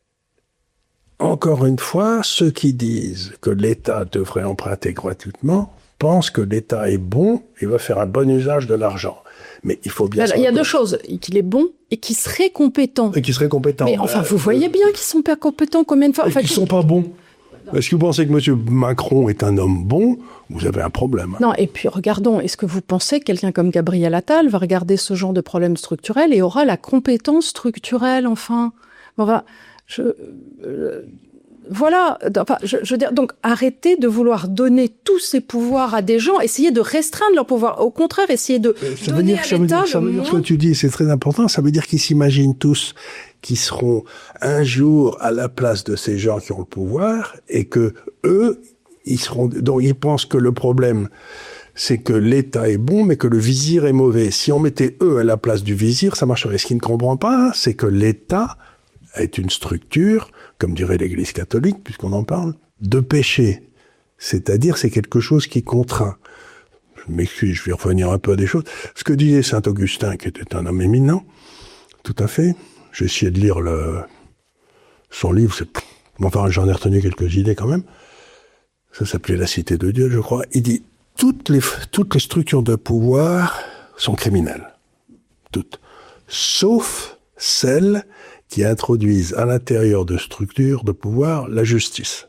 encore une fois, ceux qui disent que l'État devrait emprunter gratuitement pensent que l'État est bon et va faire un bon usage de l'argent. Mais il faut bien... Alors, il y a deux choses. Qu'il est bon et qu'il serait compétent. Et qu'il serait compétent. Mais enfin, vous voyez bien qu'ils sont pas compétents combien de fois... Et enfin, qu'ils sont pas bons. Est-ce que vous pensez que M. Macron est un homme bon? Vous avez un problème. Non, et puis regardons, est-ce que vous pensez que quelqu'un comme Gabriel Attal va regarder ce genre de problème structurel et aura la compétence structurelle, enfin? Bon, va, je, euh, voilà, enfin, je, je veux dire, donc arrêtez de vouloir donner tous ces pouvoirs à des gens, essayez de restreindre leur pouvoir. Au contraire, essayez de ça donner veut dire, à ça veut l'État dire, ça le veut dire moins... ce que tu dis, c'est très important, ça veut dire qu'ils s'imaginent tous qui seront un jour à la place de ces gens qui ont le pouvoir et que eux, ils seront, donc ils pensent que le problème, c'est que l'État est bon, mais que le vizir est mauvais. Si on mettait eux à la place du vizir, ça marcherait. Ce qu'ils ne comprend pas, c'est que l'État est une structure, comme dirait l'Église catholique, puisqu'on en parle, de péché. C'est-à-dire, c'est quelque chose qui contraint. Je m'excuse, je vais revenir un peu à des choses. Ce que disait saint Augustin, qui était un homme éminent, tout à fait. J'ai essayé de lire le, son livre, c'est, enfin, j'en ai retenu quelques idées quand même. Ça s'appelait La Cité de Dieu, je crois. Il dit, toutes les, toutes les structures de pouvoir sont criminelles. Toutes. Sauf celles qui introduisent à l'intérieur de structures de pouvoir la justice.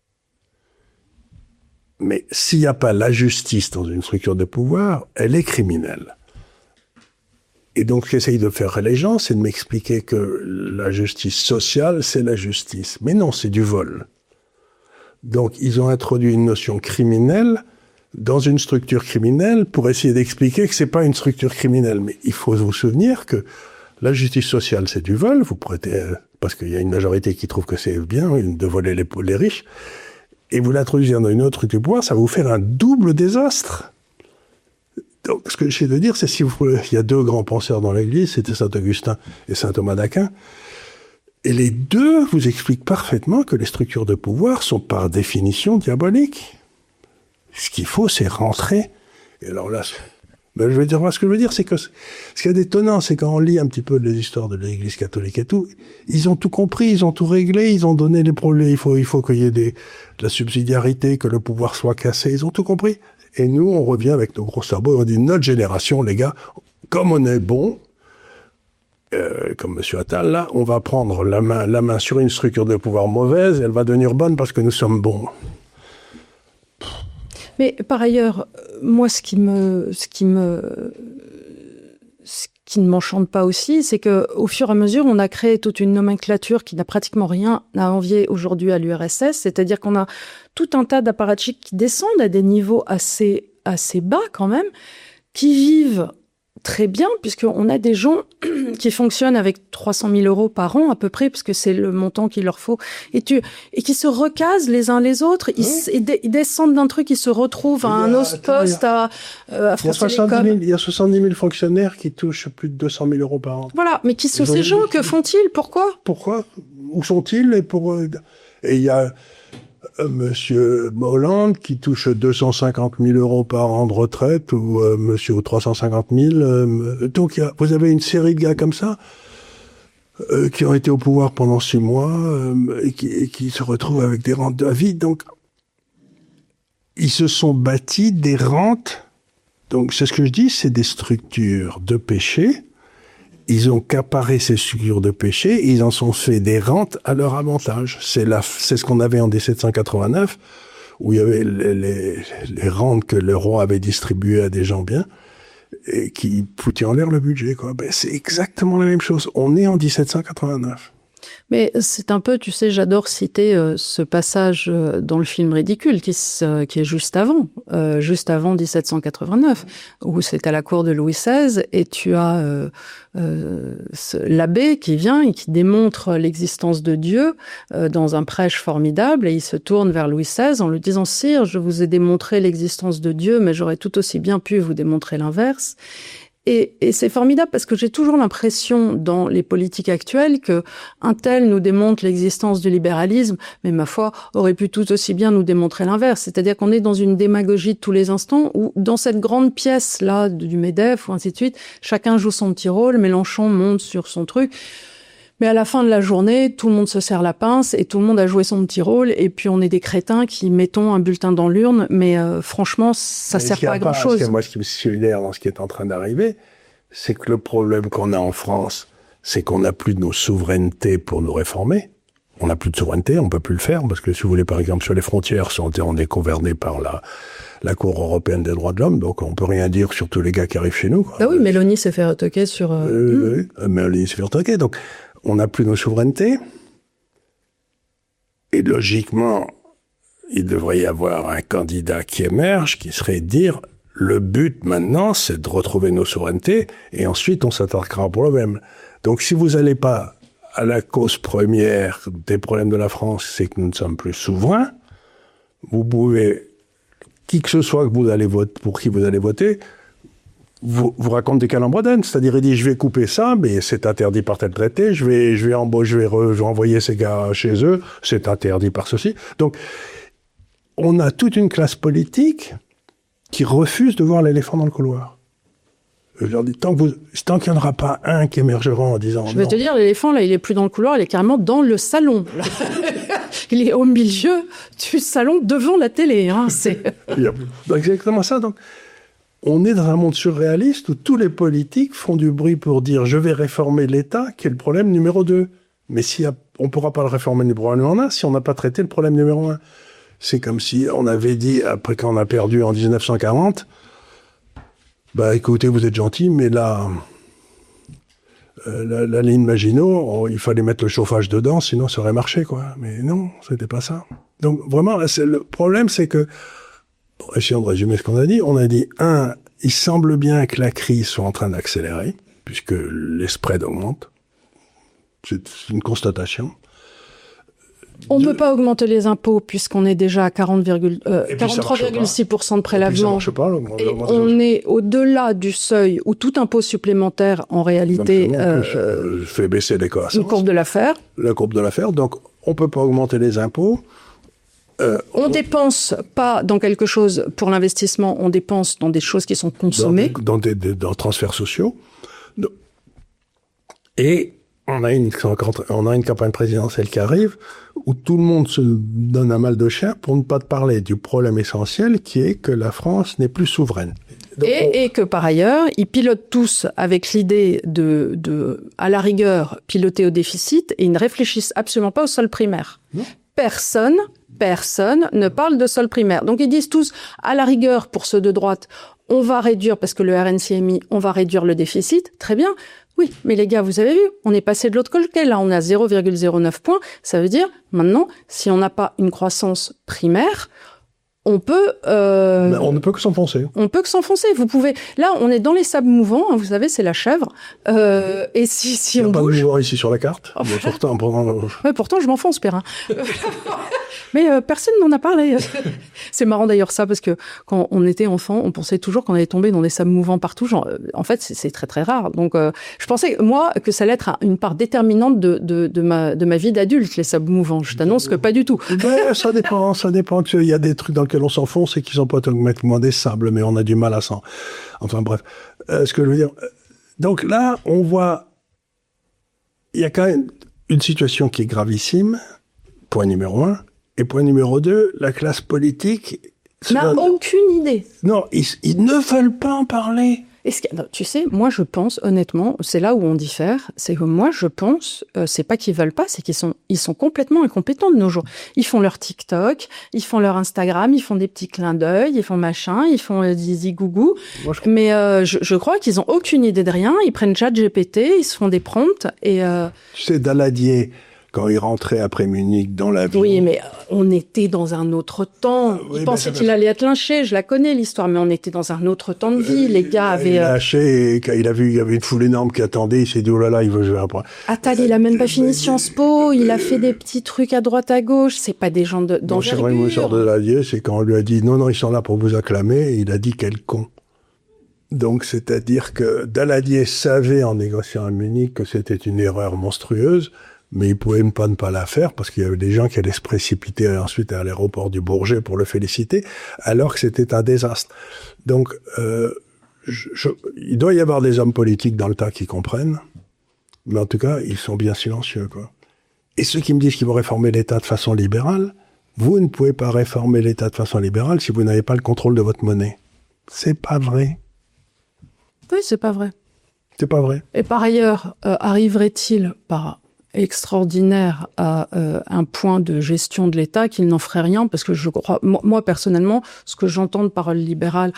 Mais s'il n'y a pas la justice dans une structure de pouvoir, elle est criminelle. Et donc, ce qu'essayent de faire les gens, c'est de m'expliquer que la justice sociale, c'est la justice. Mais non, c'est du vol. Donc, ils ont introduit une notion criminelle dans une structure criminelle pour essayer d'expliquer que c'est pas une structure criminelle. Mais il faut vous souvenir que la justice sociale, c'est du vol. Vous prêtez, parce qu'il y a une majorité qui trouve que c'est bien de voler les, les riches. Et vous l'introduisez dans une autre structure de pouvoir, ça va vous faire un double désastre. Donc, ce que j'essaie de dire, c'est si vous voulez, il y a deux grands penseurs dans l'Église, c'était saint Augustin et saint Thomas d'Aquin. Et les deux vous expliquent parfaitement que les structures de pouvoir sont par définition diaboliques. Ce qu'il faut, c'est rentrer. Et alors là, ben je vais dire, moi, ce que je veux dire, c'est que ce qu'il y a d'étonnant, c'est quand on lit un petit peu les histoires de l'Église catholique et tout, ils ont tout compris, ils ont tout réglé, ils ont donné les problèmes, il faut, il faut qu'il y ait des, de la subsidiarité, que le pouvoir soit cassé, ils ont tout compris. Et nous, on revient avec nos gros sabots, et on dit, notre génération, les gars, comme on est bon, euh, comme Monsieur Attal, là, on va prendre la main, la main sur une structure de pouvoir mauvaise, et elle va devenir bonne parce que nous sommes bons. Mais par ailleurs, moi, ce qui me, ce qui me, ce qui ne m'enchante pas aussi, c'est que au fur et à mesure, on a créé toute une nomenclature qui n'a pratiquement rien à envier aujourd'hui à l'U R S S, c'est-à-dire qu'on a tout un tas d'apparatchiks qui descendent à des niveaux assez, assez bas quand même, qui vivent très bien, puisqu'on a des gens qui fonctionnent avec trois cent mille euros par an à peu près, puisque c'est le montant qu'il leur faut, et, tu, et qui se recasent les uns les autres, ils, oui. ils, ils descendent d'un truc, ils se retrouvent à un autre poste, à, euh, à France Télécom. Il y a soixante-dix mille fonctionnaires qui touchent plus de deux cent mille euros par an. Voilà, mais qui sont ces gens? Que font-ils? Pourquoi? Pourquoi? Où sont-ils? Et pour et il y a Monsieur Hollande qui touche deux cent cinquante mille euros par an de retraite, ou euh, Monsieur trois cent cinquante mille. Euh, donc y a, vous avez une série de gars comme ça euh, qui ont été au pouvoir pendant six mois euh, et, qui, et qui se retrouvent avec des rentes à vie. Donc ils se sont bâtis des rentes. Donc c'est ce que je dis, c'est des structures de péché. Ils ont accaparé ces structures de péché, ils en sont fait des rentes à leur avantage. C'est la, c'est ce qu'on avait en dix-sept cent quatre-vingt-neuf, où il y avait les, les, les rentes que le roi avait distribuées à des gens bien, et qui foutaient en l'air le budget, quoi. Ben, c'est exactement la même chose. On est en dix-sept cent quatre-vingt-neuf. Mais c'est un peu, tu sais, j'adore citer euh, ce passage euh, dans le film Ridicule qui, euh, qui est juste avant, euh, juste avant dix-sept cent quatre-vingt-neuf, où c'est à la cour de Louis seize, et tu as euh, euh, ce, l'abbé qui vient et qui démontre l'existence de Dieu euh, dans un prêche formidable, et il se tourne vers Louis seize en lui disant « Sire, je vous ai démontré l'existence de Dieu, mais j'aurais tout aussi bien pu vous démontrer l'inverse ». Et, et c'est formidable parce que j'ai toujours l'impression dans les politiques actuelles que un tel nous démontre l'existence du libéralisme, mais ma foi, aurait pu tout aussi bien nous démontrer l'inverse. C'est-à-dire qu'on est dans une démagogie de tous les instants où, dans cette grande pièce-là du MEDEF ou ainsi de suite, chacun joue son petit rôle, Mélenchon monte sur son truc. Mais à la fin de la journée, tout le monde se serre la pince et tout le monde a joué son petit rôle. Et puis on est des crétins qui mettons un bulletin dans l'urne, mais euh, franchement, ça ne sert pas à grand-chose. Moi, ce qui me sidère dans ce qui est en train d'arriver, c'est que le problème qu'on a en France, c'est qu'on n'a plus de nos souverainetés pour nous réformer. On n'a plus de souveraineté, on peut plus le faire, parce que si vous voulez, par exemple, sur les frontières, on est gouverné par la, la Cour européenne des droits de l'homme, donc on peut rien dire sur tous les gars qui arrivent chez nous, quoi. Bah oui, Mélanie s'est fait retoquer sur... Euh... Euh, mmh. Oui, Mélanie s'est fait retoquer, donc on n'a plus nos souverainetés. Et logiquement, il devrait y avoir un candidat qui émerge, qui serait de dire, le but maintenant, c'est de retrouver nos souverainetés, et ensuite on s'attaquera au problème. Donc si vous n'allez pas à la cause première des problèmes de la France, c'est que nous ne sommes plus souverains, vous pouvez, qui que ce soit que vous allez voter, pour qui vous allez voter, vous, vous raconte des calembredaines. C'est-à-dire, il dit, je vais couper ça, mais c'est interdit par tel traité, je vais, je vais, embo- je vais, re- je vais envoyer ces gars chez eux, c'est interdit par ceci. Donc, on a toute une classe politique qui refuse de voir l'éléphant dans le couloir. Je leur dis, tant, que vous, tant qu'il n'y en aura pas un qui émergera en disant... Je vais non. te dire, l'éléphant, là, il est plus dans le couloir, il est carrément dans le salon. Il est au milieu du salon, devant la télé. Hein, c'est... exactement ça. Donc, on est dans un monde surréaliste où tous les politiques font du bruit pour dire « je vais réformer l'État », qui est le problème numéro deux. Mais si a, on ne pourra pas le réformer numéro un si on n'a pas traité le problème numéro un. C'est comme si on avait dit, après qu'on a perdu en dix-neuf cent quarante... Bah, écoutez, vous êtes gentil, mais là, euh, la, la ligne Maginot, on, il fallait mettre le chauffage dedans, sinon ça aurait marché, quoi. Mais non, c'était pas ça. Donc, vraiment, c'est, le problème, c'est que, bon, essayons de résumer ce qu'on a dit. On a dit, un, il semble bien que la crise soit en train d'accélérer, puisque les spreads augmentent. C'est une constatation. On ne peut pas augmenter les impôts puisqu'on est déjà à quarante, euh, quarante-trois virgule six pour cent de prélèvement. Ça pas, et on est au-delà du seuil où tout impôt supplémentaire, en réalité, euh, euh, fait baisser les croissances. Une courbe de l'affaire. La courbe de l'affaire. Donc, on peut pas augmenter les impôts. Euh, on, on dépense pas dans quelque chose pour l'investissement, on dépense dans des choses qui sont consommées. Dans des, dans des dans transferts sociaux. Et on a une, on a une campagne présidentielle qui arrive où tout le monde se donne un mal de chien pour ne pas te parler du problème essentiel qui est que la France n'est plus souveraine. Donc et, on... et que par ailleurs, ils pilotent tous avec l'idée de, de, à la rigueur, piloter au déficit et ils ne réfléchissent absolument pas au sol primaire. Non. Personne, personne ne parle de sol primaire. Donc ils disent tous, à la rigueur, pour ceux de droite, on va réduire, parce que le R N C M I, on va réduire le déficit. Très bien. Oui, mais les gars, vous avez vu, on est passé de l'autre côté. Là, on a zéro virgule zéro neuf points. Ça veut dire, maintenant, si on n'a pas une croissance primaire, on peut... Euh, on ne peut que s'enfoncer. On peut que s'enfoncer. Vous pouvez... Là, on est dans les sables mouvants. Hein, vous savez, c'est la chèvre. Euh, et si, si on bouge... Il n'y a pas de mouvement ici sur la carte. Oh, pourtant, pourtant... Ouais, pourtant, je m'enfonce, Perrin. Mais euh, personne n'en a parlé. C'est marrant d'ailleurs ça, parce que quand on était enfant, on pensait toujours qu'on allait tomber dans des sables mouvants partout. Genre, en fait, c'est, c'est très très rare. Donc, euh, je pensais, moi, que ça allait être une part déterminante de, de, de, ma, de ma vie d'adulte, les sables mouvants. Je t'annonce que pas du tout. Ouais, ça dépend, ça dépend. Il y a des trucs dans lesquels on s'enfonce et qui sont pas automatiquement des sables, mais on a du mal à s'en... Enfin bref, euh, ce que je veux dire... Donc là, on voit... Il y a quand même une situation qui est gravissime, point numéro un. Et point numéro deux, la classe politique... n'a donne... aucune idée. Non, ils, ils ne veulent pas en parler. Est-ce que, non, tu sais, moi je pense, honnêtement, c'est là où on diffère, c'est que moi je pense, euh, c'est pas qu'ils veulent pas, c'est qu'ils sont, ils sont complètement incompétents de nos jours. Ils font leur TikTok, ils font leur Instagram, ils font des petits clins d'œil, ils font machin, ils font euh, des zigougou. Je... Mais euh, je, je crois qu'ils ont aucune idée de rien, ils prennent ChatGPT, ils se font des prompts et... Euh... Tu sais, Daladier... Quand il rentrait après Munich dans l'avion. Oui, mais on était dans un autre temps. Euh, oui, il pensait qu'il allait être lynché. Je la connais, l'histoire, mais on était dans un autre temps de vie. Euh, Les gars avaient... Il a lâché, et quand il a vu, il y avait une foule énorme qui attendait, il s'est dit, oh là là, il veut jouer après. Attal, il a même pas fini Sciences Po, il a fait des petits trucs à droite à gauche. C'est pas des gens de, d'envergure. C'est vrai, une sort de Daladier, c'est quand on lui a dit, non, non, ils sont là pour vous acclamer, il a dit, quel con. Donc, c'est-à-dire que Daladier savait, en négociant à Munich, que c'était une erreur monstrueuse, mais il pouvait pas ne pas la faire parce qu'il y avait des gens qui allaient se précipiter ensuite à l'aéroport du Bourget pour le féliciter, alors que c'était un désastre. Donc, euh, je, je, il doit y avoir des hommes politiques dans le tas qui comprennent, mais en tout cas, ils sont bien silencieux, quoi. Et ceux qui me disent qu'ils vont réformer l'État de façon libérale, vous ne pouvez pas réformer l'État de façon libérale si vous n'avez pas le contrôle de votre monnaie. C'est pas vrai. Oui, c'est pas vrai. C'est pas vrai. Et par ailleurs, euh, arriverait-il par extraordinaire à euh, un point de gestion de l'État qu'il n'en ferait rien, parce que je crois, moi, moi personnellement, ce que j'entends de paroles libérales,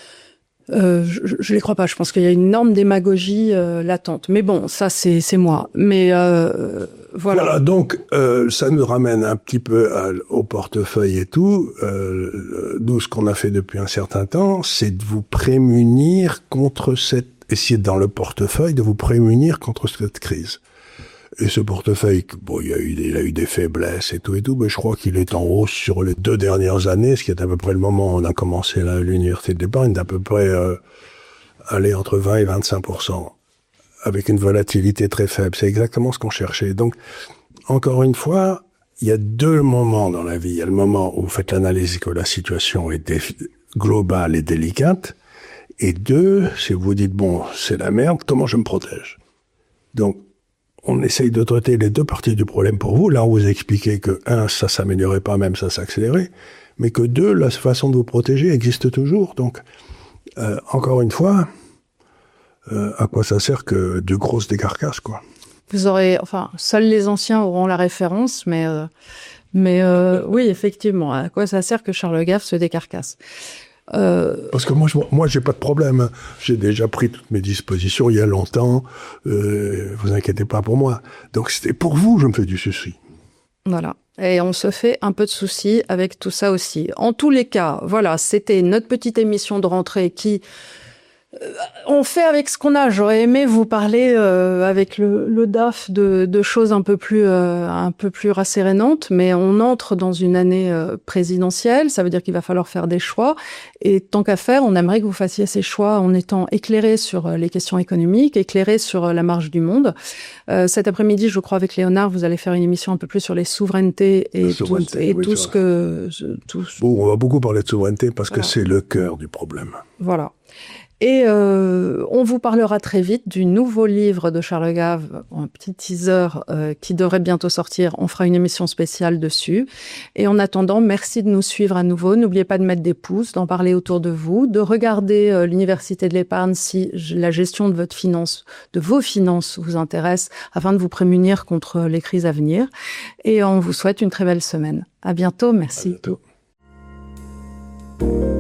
euh, je, je les crois pas. Je pense qu'il y a une énorme démagogie euh, latente. Mais bon, ça c'est c'est moi. Mais euh, voilà. Voilà. Donc euh, ça nous ramène un petit peu à, au portefeuille et tout. Euh, nous, ce qu'on a fait depuis un certain temps, c'est de vous prémunir contre cette, essayer dans le portefeuille de vous prémunir contre cette crise. Et ce portefeuille, bon, il y a eu des, il a eu des faiblesses et tout et tout, mais je crois qu'il est en hausse sur les deux dernières années, ce qui est à peu près le moment où on a commencé là, l'université de l'épargne, d'à peu près euh, aller entre vingt et vingt-cinq pour cent, avec une volatilité très faible. C'est exactement ce qu'on cherchait. Donc, encore une fois, il y a deux moments dans la vie. Il y a le moment où vous faites l'analyse que la situation est dé- globale et délicate, et deux, c'est vous dites, bon, c'est la merde, comment je me protège? Donc, on essaye de traiter les deux parties du problème pour vous. Là, on vous expliquait que, un, ça s'améliorait pas, même ça s'accélérait, mais que deux, la façon de vous protéger existe toujours. Donc, euh, encore une fois, euh, à quoi ça sert que de grosses décarcasses, quoi? Vous aurez, enfin, seuls les anciens auront la référence, mais, euh, mais euh, oui, effectivement, à quoi ça sert que Charles Gave se décarcasse? Euh... Parce que moi, je, moi, j'ai pas de problème. J'ai déjà pris toutes mes dispositions il y a longtemps. Euh, vous inquiétez pas pour moi. Donc, c'était pour vous, je me fais du souci. Voilà. Et on se fait un peu de soucis avec tout ça aussi. En tous les cas, voilà, c'était notre petite émission de rentrée qui On fait avec ce qu'on a. J'aurais aimé vous parler euh, avec le, le D A F de, de choses un peu plus euh, un peu plus rassérénantes, mais on entre dans une année euh, présidentielle. Ça veut dire qu'il va falloir faire des choix. Et tant qu'à faire, on aimerait que vous fassiez ces choix en étant éclairés sur les questions économiques, éclairés sur la marche du monde. Euh, cet après-midi, je crois, avec Léonard, vous allez faire une émission un peu plus sur les souverainetés et souveraineté, tout, et oui, tout ce que tout. Bon, on va beaucoup parler de souveraineté parce Voilà. que c'est le cœur du problème. Voilà. Et euh, on vous parlera très vite du nouveau livre de Charles Gave, un petit teaser euh, qui devrait bientôt sortir. On fera une émission spéciale dessus. Et en attendant, merci de nous suivre à nouveau. N'oubliez pas de mettre des pouces, d'en parler autour de vous, de regarder euh, l'Université de l'épargne si la gestion de votre finance, de vos finances vous intéresse, afin de vous prémunir contre les crises à venir. Et on vous souhaite une très belle semaine. À bientôt. Merci. À bientôt.